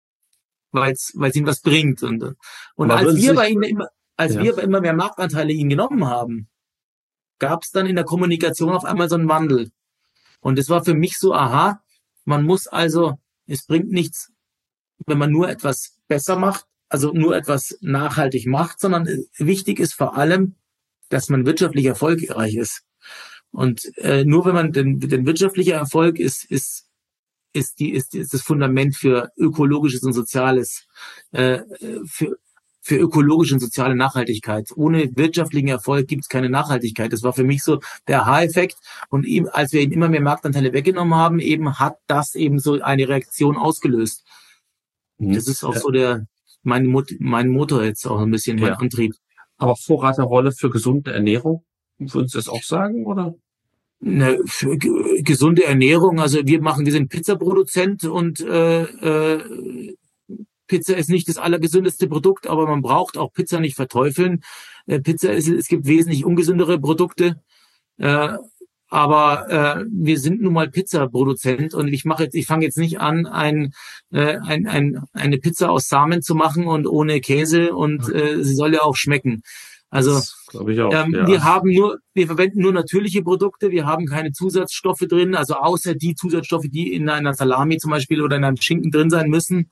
weil es, weil es ihnen was bringt. Und, und Aber als würden wir Sie bei sich- ihnen immer, als Ja. wir bei immer mehr Marktanteile ihnen genommen haben, gab es dann in der Kommunikation auf einmal so einen Wandel. Und es war für mich so, aha, man muss also, es bringt nichts, wenn man nur etwas besser macht, also nur etwas nachhaltig macht, sondern wichtig ist vor allem, dass man wirtschaftlich erfolgreich ist. Und äh, nur wenn man den, den wirtschaftlicher Erfolg ist, ist ist die ist, ist das Fundament für ökologisches und soziales, äh, für für ökologische und soziale Nachhaltigkeit. Ohne wirtschaftlichen Erfolg gibt es keine Nachhaltigkeit. Das war für mich so der Aha-Effekt. Und ihm, als wir ihm immer mehr Marktanteile weggenommen haben, eben hat das eben so eine Reaktion ausgelöst. Mhm. Das ist auch so der mein, Mot mein Motor jetzt auch ein bisschen, mein Ja. Antrieb. Aber Vorreiterrolle für gesunde Ernährung, würden Sie das auch sagen, oder? Eine für ge- gesunde Ernährung. Also wir machen, wir sind Pizzaproduzent und äh, äh, Pizza ist nicht das allergesündeste Produkt, aber man braucht auch Pizza nicht verteufeln. Äh, Pizza ist, es gibt wesentlich ungesündere Produkte. Äh, aber äh, wir sind nun mal Pizzaproduzent und ich mache jetzt, ich fange jetzt nicht an, ein, äh, ein, ein, eine Pizza aus Samen zu machen und ohne Käse und äh, sie soll ja auch schmecken. Also glaube ich auch. ähm, ja. wir haben nur, wir verwenden nur natürliche Produkte, wir haben keine Zusatzstoffe drin, also außer die Zusatzstoffe, die in einer Salami zum Beispiel oder in einem Schinken drin sein müssen.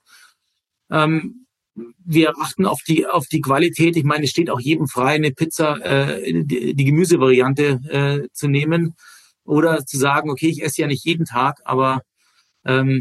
Ähm, wir achten auf die auf die Qualität. Ich meine, es steht auch jedem frei, eine Pizza, äh, die, die Gemüsevariante äh, zu nehmen oder zu sagen, okay, ich esse ja nicht jeden Tag, aber ähm,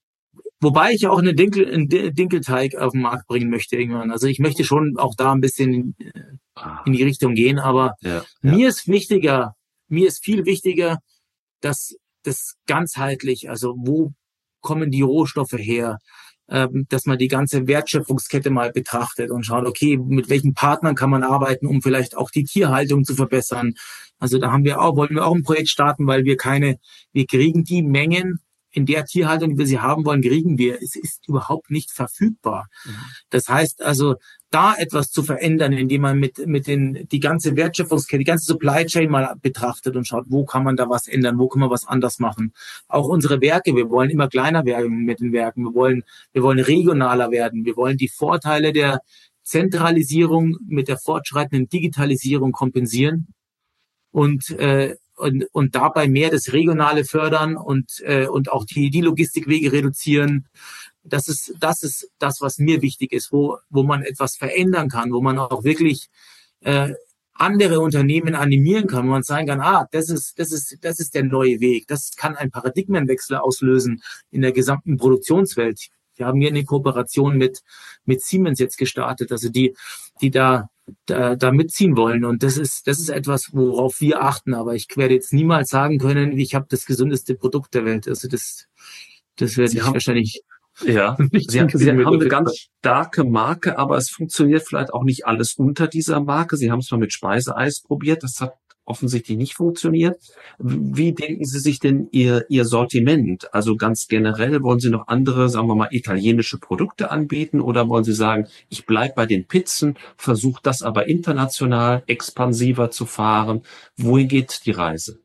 wobei ich auch einen Dinkel, einen Dinkelteig auf den Markt bringen möchte irgendwann. Also ich möchte schon auch da ein bisschen in, in die Richtung gehen, aber ja, mir ja. ist wichtiger, mir ist viel wichtiger, dass das ganzheitlich, also wo kommen die Rohstoffe her, ähm, dass man die ganze Wertschöpfungskette mal betrachtet und schaut, okay, mit welchen Partnern kann man arbeiten, um vielleicht auch die Tierhaltung zu verbessern. Also da haben wir auch, wollten wir auch ein Projekt starten, weil wir keine, wir kriegen die Mengen in der Tierhaltung, wie wir sie haben wollen, kriegen wir. Es ist überhaupt nicht verfügbar. Mhm. Das heißt also, da etwas zu verändern, indem man mit mit den die ganze Wertschöpfungskette, die ganze Supply Chain mal betrachtet und schaut, wo kann man da was ändern, wo kann man was anders machen. Auch unsere Werke, wir wollen immer kleiner werden mit den Werken, wir wollen wir wollen regionaler werden, wir wollen die Vorteile der Zentralisierung mit der fortschreitenden Digitalisierung kompensieren und äh, und und dabei mehr das Regionale fördern und äh, und auch die die Logistikwege reduzieren. Das ist das ist das, was mir wichtig ist, wo wo man etwas verändern kann, wo man auch wirklich äh, andere Unternehmen animieren kann, wo man sagen kann, ah, das ist das ist das ist der neue Weg. Das kann einen Paradigmenwechsel auslösen in der gesamten Produktionswelt. Wir haben hier eine Kooperation mit mit Siemens jetzt gestartet, also die die da Da, da mitziehen wollen. Und das ist das ist etwas, worauf wir achten. Aber ich werde jetzt niemals sagen können, ich habe das gesündeste Produkt der Welt. Also das das werde Sie ich haben, wahrscheinlich ja, nicht Sie, Sie hinkriegen mit haben der eine ganz Pizza. starke Marke, aber es funktioniert vielleicht auch nicht alles unter dieser Marke. Sie haben es mal mit Speiseeis probiert, das hat offensichtlich nicht funktioniert. Wie denken Sie sich denn Ihr, Ihr Sortiment? Also ganz generell, wollen Sie noch andere, sagen wir mal, italienische Produkte anbieten oder wollen Sie sagen, ich bleibe bei den Pizzen, versuche das aber international expansiver zu fahren? Wohin geht die Reise?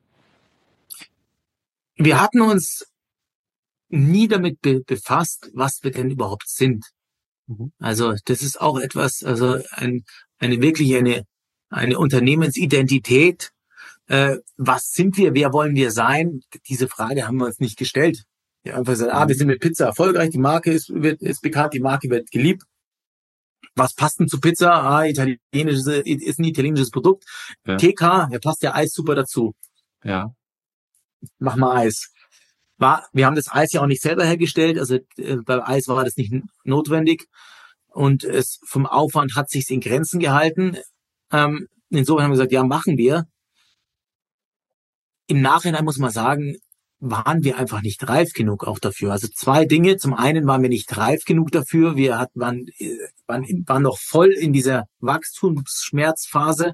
Wir hatten uns nie damit be befasst, was wir denn überhaupt sind. Mhm. Also das ist auch etwas, also ein, eine wirklich eine eine Unternehmensidentität. Äh, was sind wir? Wer wollen wir sein? Diese Frage haben wir uns nicht gestellt. Wir haben einfach gesagt, ah, wir sind mit Pizza erfolgreich, die Marke ist wird ist bekannt, die Marke wird geliebt. Was passt denn zu Pizza? Ah, italienisches ist ein italienisches Produkt. Ja. T K, da passt ja Eis super dazu. Ja. Mach mal Eis. War, wir haben das Eis ja auch nicht selber hergestellt, also äh, bei Eis war das nicht notwendig und es vom Aufwand hat sich's in Grenzen gehalten. Ähm, insofern haben wir gesagt, ja, machen wir. Im Nachhinein muss man sagen, waren wir einfach nicht reif genug auch dafür. Also zwei Dinge. Zum einen waren wir nicht reif genug dafür. Wir hatten, waren, waren, waren noch voll in dieser Wachstumsschmerzphase,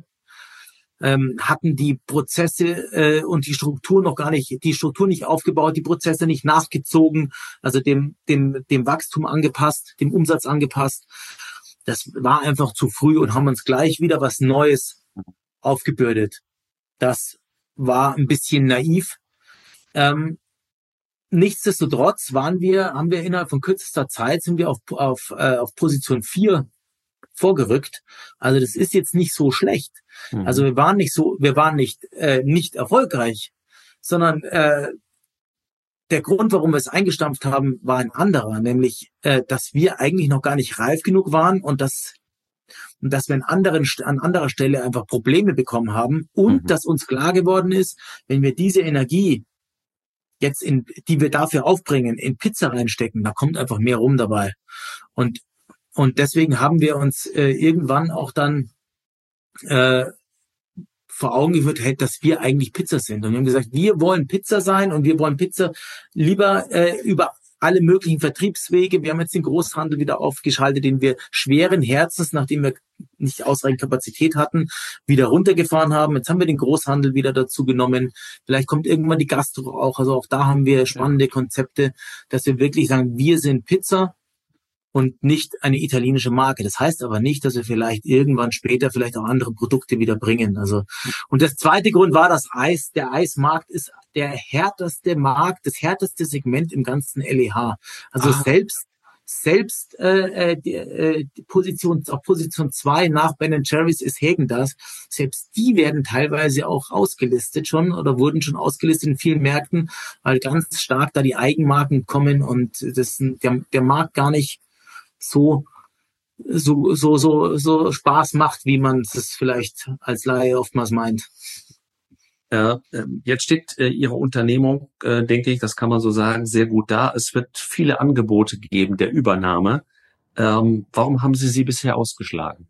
ähm, hatten die Prozesse äh, und die Struktur noch gar nicht, die Struktur nicht aufgebaut, die Prozesse nicht nachgezogen, also dem, dem, dem Wachstum angepasst, dem Umsatz angepasst. Das war einfach zu früh und haben uns gleich wieder was Neues aufgebürdet. Das war ein bisschen naiv. Ähm, nichtsdestotrotz waren wir, haben wir innerhalb von kürzester Zeit sind wir auf, auf, äh, auf Position vier vorgerückt. Also das ist jetzt nicht so schlecht. Mhm. Also wir waren nicht so, wir waren nicht, äh, nicht erfolgreich, sondern, äh, der Grund, warum wir es eingestampft haben, war ein anderer, nämlich, äh, dass wir eigentlich noch gar nicht reif genug waren und dass, und dass wir an anderen, an anderer Stelle einfach Probleme bekommen haben und mhm. dass uns klar geworden ist, wenn wir diese Energie jetzt in, die wir dafür aufbringen, in Pizza reinstecken, da kommt einfach mehr rum dabei. Und, und deswegen haben wir uns äh, irgendwann auch dann, äh, vor Augen geführt, hey, dass wir eigentlich Pizza sind. Und wir haben gesagt, wir wollen Pizza sein und wir wollen Pizza lieber äh, über alle möglichen Vertriebswege. Wir haben jetzt den Großhandel wieder aufgeschaltet, den wir schweren Herzens, nachdem wir nicht ausreichend Kapazität hatten, wieder runtergefahren haben. Jetzt haben wir den Großhandel wieder dazu genommen. Vielleicht kommt irgendwann die Gastro auch. Also auch da haben wir spannende Konzepte, dass wir wirklich sagen, wir sind Pizza und nicht eine italienische Marke. Das heißt aber nicht, dass wir vielleicht irgendwann später vielleicht auch andere Produkte wieder bringen. Also, und das zweite Grund war das Eis. Der Eismarkt ist der härteste Markt, das härteste Segment im ganzen L E H. Also ah. selbst, selbst, äh, die, äh, die Position, auf Position zwei nach Ben and Jerry's ist Häagen-Dazs. Selbst die werden teilweise auch ausgelistet schon oder wurden schon ausgelistet in vielen Märkten, weil ganz stark da die Eigenmarken kommen und das, der, der Markt gar nicht so so so so so Spaß macht, wie man es vielleicht als Laie oftmals meint. Äh, jetzt steht äh, Ihre Unternehmung, äh, denke ich, das kann man so sagen, sehr gut da. Es wird viele Angebote geben der Übernahme. Ähm, warum haben Sie sie bisher ausgeschlagen?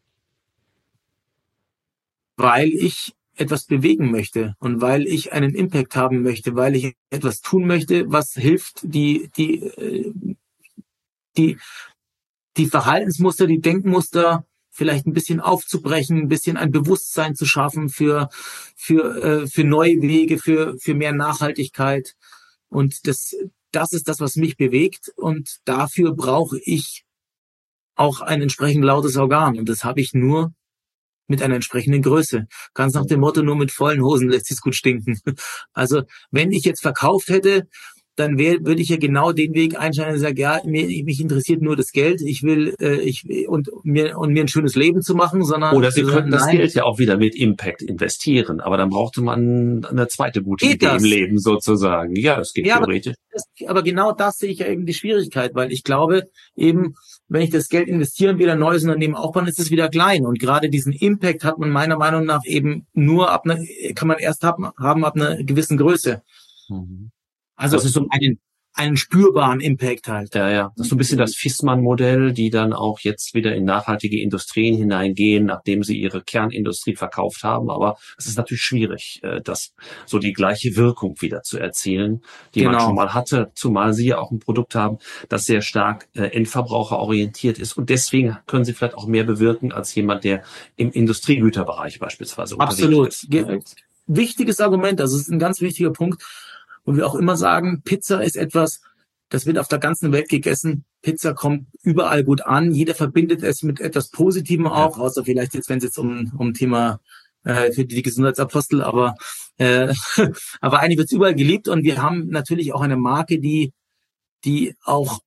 Weil ich etwas bewegen möchte und weil ich einen Impact haben möchte, weil ich etwas tun möchte, was hilft, die die die die Verhaltensmuster, die Denkmuster vielleicht ein bisschen aufzubrechen, ein bisschen ein Bewusstsein zu schaffen für für äh, für neue Wege, für für mehr Nachhaltigkeit. Und das das ist das, was mich bewegt. Und dafür brauche ich auch ein entsprechend lautes Organ. Und das habe ich nur mit einer entsprechenden Größe. Ganz nach dem Motto, nur mit vollen Hosen lässt sich's gut stinken. Also wenn ich jetzt verkauft hätte, dann wär, würde ich ja genau den Weg einschlagen und sagen, ja, mir, mich interessiert nur das Geld, ich will äh, ich und mir und mir ein schönes Leben zu machen, sondern oder Sie könnten das Geld ja auch wieder mit Impact investieren, aber dann brauchte man eine zweite gute geht Idee das? im Leben sozusagen. Ja, das geht ja, theoretisch. Aber, das, aber genau das sehe ich ja eben die Schwierigkeit, weil ich glaube eben, wenn ich das Geld investieren, wieder ein neues Unternehmen aufbauen, ist es wieder klein. Und gerade diesen Impact hat man meiner Meinung nach eben nur ab einer, kann man erst haben, haben ab einer gewissen Größe. Mhm. Also das ist so einen, einen spürbaren Impact halt. Ja, ja. Das ist so ein bisschen das Fissmann-Modell, die dann auch jetzt wieder in nachhaltige Industrien hineingehen, nachdem sie ihre Kernindustrie verkauft haben. Aber es ist natürlich schwierig, das so die gleiche Wirkung wieder zu erzielen, die genau. man schon mal hatte. Zumal sie ja auch ein Produkt haben, das sehr stark endverbraucherorientiert ist. Und deswegen können sie vielleicht auch mehr bewirken als jemand, der im Industriegüterbereich beispielsweise unterwegs ist. Absolut. Wichtiges Argument. Also es ist ein ganz wichtiger Punkt. Und wir auch immer sagen, Pizza ist etwas, das wird auf der ganzen Welt gegessen. Pizza kommt überall gut an. Jeder verbindet es mit etwas Positivem auch, ja. außer vielleicht jetzt, wenn es jetzt um um Thema äh, für die Gesundheitsapostel, aber äh, aber eigentlich wird es überall geliebt. Und wir haben natürlich auch eine Marke, die die auch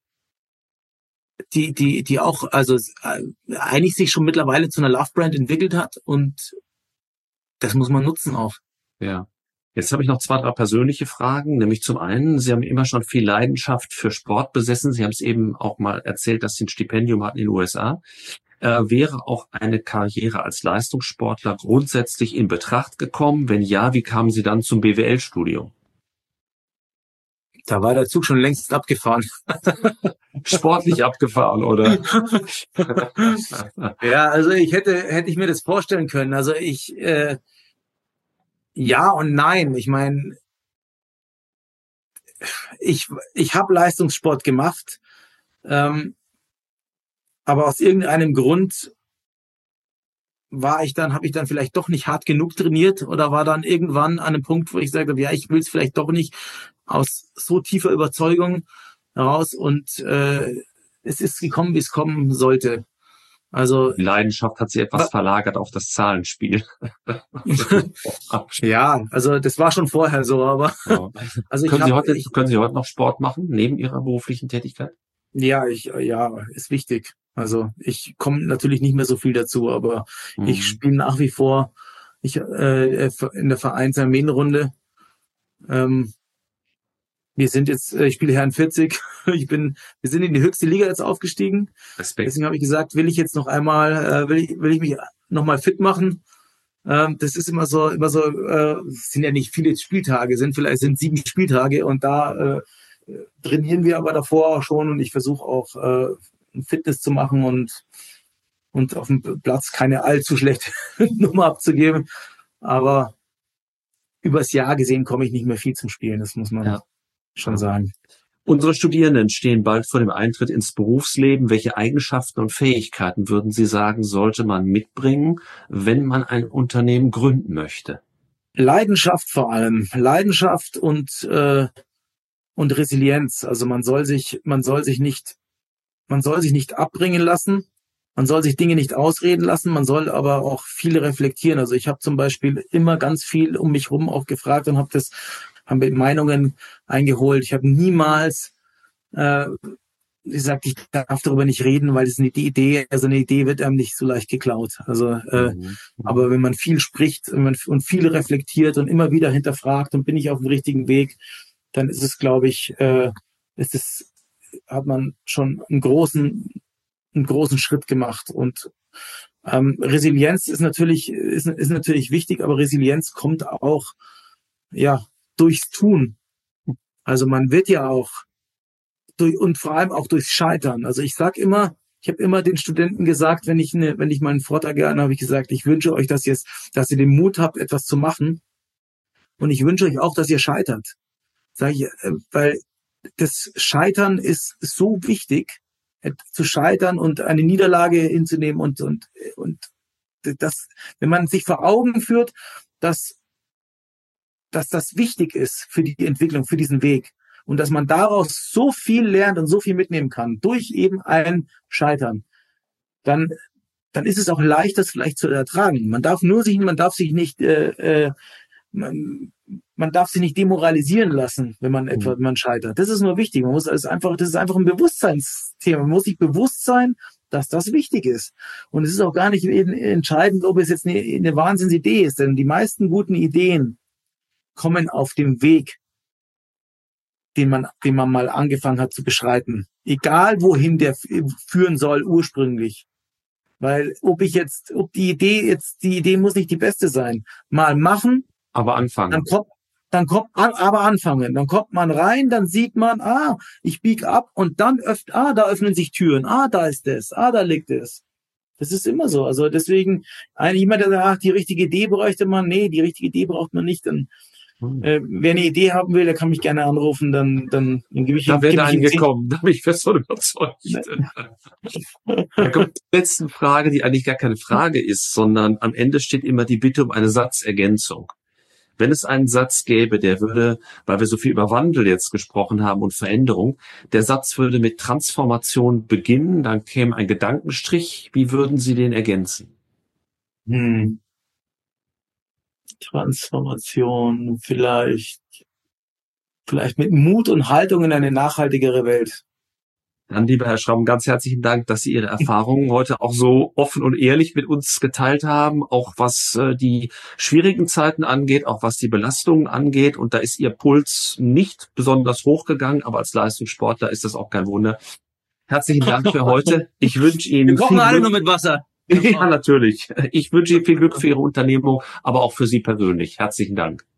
die die die auch also äh, eigentlich sich schon mittlerweile zu einer Love Brand entwickelt hat und das muss man nutzen auch. Ja. Jetzt habe ich noch zwei, drei persönliche Fragen, nämlich zum einen, Sie haben immer schon viel Leidenschaft für Sport besessen. Sie haben es eben auch mal erzählt, dass Sie ein Stipendium hatten in den U S A. Äh, wäre auch eine Karriere als Leistungssportler grundsätzlich in Betracht gekommen? Wenn ja, wie kamen Sie dann zum B W L-Studium? Da war der Zug schon längst abgefahren. Sportlich abgefahren, oder? Ja, also ich hätte hätte ich mir das vorstellen können. Also ich äh, ja und nein. Ich meine, ich, ich habe Leistungssport gemacht, ähm, aber aus irgendeinem Grund war ich dann, habe ich dann vielleicht doch nicht hart genug trainiert oder war dann irgendwann an einem Punkt, wo ich sage, ja, ich will es vielleicht doch nicht aus so tiefer Überzeugung heraus und äh, es ist gekommen, wie es kommen sollte. Also die Leidenschaft hat sie etwas verlagert auf das Zahlenspiel. Ja, also das war schon vorher so, aber ja. Also ich können, hab, Sie heute, ich, können Sie heute noch Sport machen, neben Ihrer beruflichen Tätigkeit? Ja, ich ja, ist wichtig. Also ich komme natürlich nicht mehr so viel dazu, aber mhm. ich spiele nach wie vor ich äh, in der Vereinsarmeenrunde. Ähm, wir sind jetzt, ich spiele Herren vierzig. Ich bin, wir sind in die höchste Liga jetzt aufgestiegen. Respekt. Deswegen habe ich gesagt, will ich jetzt noch einmal, äh, will ich, will ich mich noch mal fit machen. Ähm, das ist immer so, immer so, äh, sind ja nicht viele Spieltage, sind vielleicht sind sieben Spieltage und da äh, trainieren wir aber davor auch schon und ich versuche auch äh, Fitness zu machen und und auf dem Platz keine allzu schlechte Nummer abzugeben. Aber übers Jahr gesehen komme ich nicht mehr viel zum Spielen, das muss man ja. schon sagen. Unsere Studierenden stehen bald vor dem Eintritt ins Berufsleben. Welche Eigenschaften und Fähigkeiten würden Sie sagen, sollte man mitbringen, wenn man ein Unternehmen gründen möchte? Leidenschaft vor allem. Leidenschaft und äh, und Resilienz. Also man soll sich man soll sich nicht man soll sich nicht abbringen lassen. Man soll sich Dinge nicht ausreden lassen. Man soll aber auch viel reflektieren. Also ich habe zum Beispiel immer ganz viel um mich rum auch gefragt und habe das haben wir Meinungen eingeholt. Ich habe niemals äh, gesagt, ich darf darüber nicht reden, weil es eine Idee, also eine Idee wird einem nicht so leicht geklaut. Also, äh, mhm. aber wenn man viel spricht wenn man, und viel reflektiert und immer wieder hinterfragt und bin ich auf dem richtigen Weg, dann ist es, glaube ich, äh, ist es, hat man schon einen großen, einen großen Schritt gemacht. Und ähm, Resilienz ist natürlich, ist, ist natürlich wichtig, aber Resilienz kommt auch, ja, durchs Tun. Also man wird ja auch durch und vor allem auch durchs Scheitern. Also ich sag immer, ich habe immer den Studenten gesagt, wenn ich eine, wenn ich mal einen Vortrag gehalten habe, habe ich gesagt, ich wünsche euch, dass ihr dass ihr den Mut habt, etwas zu machen, und ich wünsche euch auch, dass ihr scheitert. Sag ich, weil das Scheitern ist so wichtig, zu scheitern und eine Niederlage hinzunehmen und und und das, wenn man sich vor Augen führt, dass dass das wichtig ist für die Entwicklung, für diesen Weg. Und dass man daraus so viel lernt und so viel mitnehmen kann, durch eben ein Scheitern, dann, dann ist es auch leicht, das vielleicht zu ertragen. Man darf nur sich, man darf sich nicht, äh, äh, man, man darf sich nicht demoralisieren lassen, wenn man etwa, wenn man scheitert. Das ist nur wichtig. Man muss, es einfach, das ist einfach ein Bewusstseinsthema. Man muss sich bewusst sein, dass das wichtig ist. Und es ist auch gar nicht entscheidend, ob es jetzt eine, eine Wahnsinnsidee ist, denn die meisten guten Ideen kommen auf dem Weg, den man, den man mal angefangen hat zu beschreiten. Egal wohin der führen soll ursprünglich. Weil ob ich jetzt, ob die Idee jetzt, die Idee muss nicht die beste sein. Mal machen. Aber anfangen. Dann kommt, dann kommt, aber anfangen. Dann kommt man rein, dann sieht man, ah, ich bieg ab und dann öffnet, ah, da öffnen sich Türen. Ah, da ist es. Ah, da liegt es. Das ist immer so. Also deswegen, ein, jemand, der sagt, ach, die richtige Idee bräuchte man. Nee, die richtige Idee braucht man nicht. Dann, Äh, wer eine Idee haben will, der kann mich gerne anrufen, dann, dann, dann gebe ich ihm. Da wäre angekommen, da bin ich fest von überzeugt. Da kommt die letzte Frage, die eigentlich gar keine Frage ist, sondern am Ende steht immer die Bitte um eine Satzergänzung. Wenn es einen Satz gäbe, der würde, weil wir so viel über Wandel jetzt gesprochen haben und Veränderung, der Satz würde mit Transformation beginnen, dann käme ein Gedankenstrich. Wie würden Sie den ergänzen? Hm. Transformation, vielleicht, vielleicht mit Mut und Haltung in eine nachhaltigere Welt. Dann, lieber Herr Schramm, ganz herzlichen Dank, dass Sie Ihre Erfahrungen heute auch so offen und ehrlich mit uns geteilt haben, auch was äh, die schwierigen Zeiten angeht, auch was die Belastungen angeht. Und da ist Ihr Puls nicht besonders hochgegangen, aber als Leistungssportler ist das auch kein Wunder. Herzlichen Dank für heute. Ich wünsche Ihnen Wir kochen viel alle Glück. nur mit Wasser. Ja, natürlich. Ich wünsche Ihnen viel Glück für Ihre Unternehmung, aber auch für Sie persönlich. Herzlichen Dank.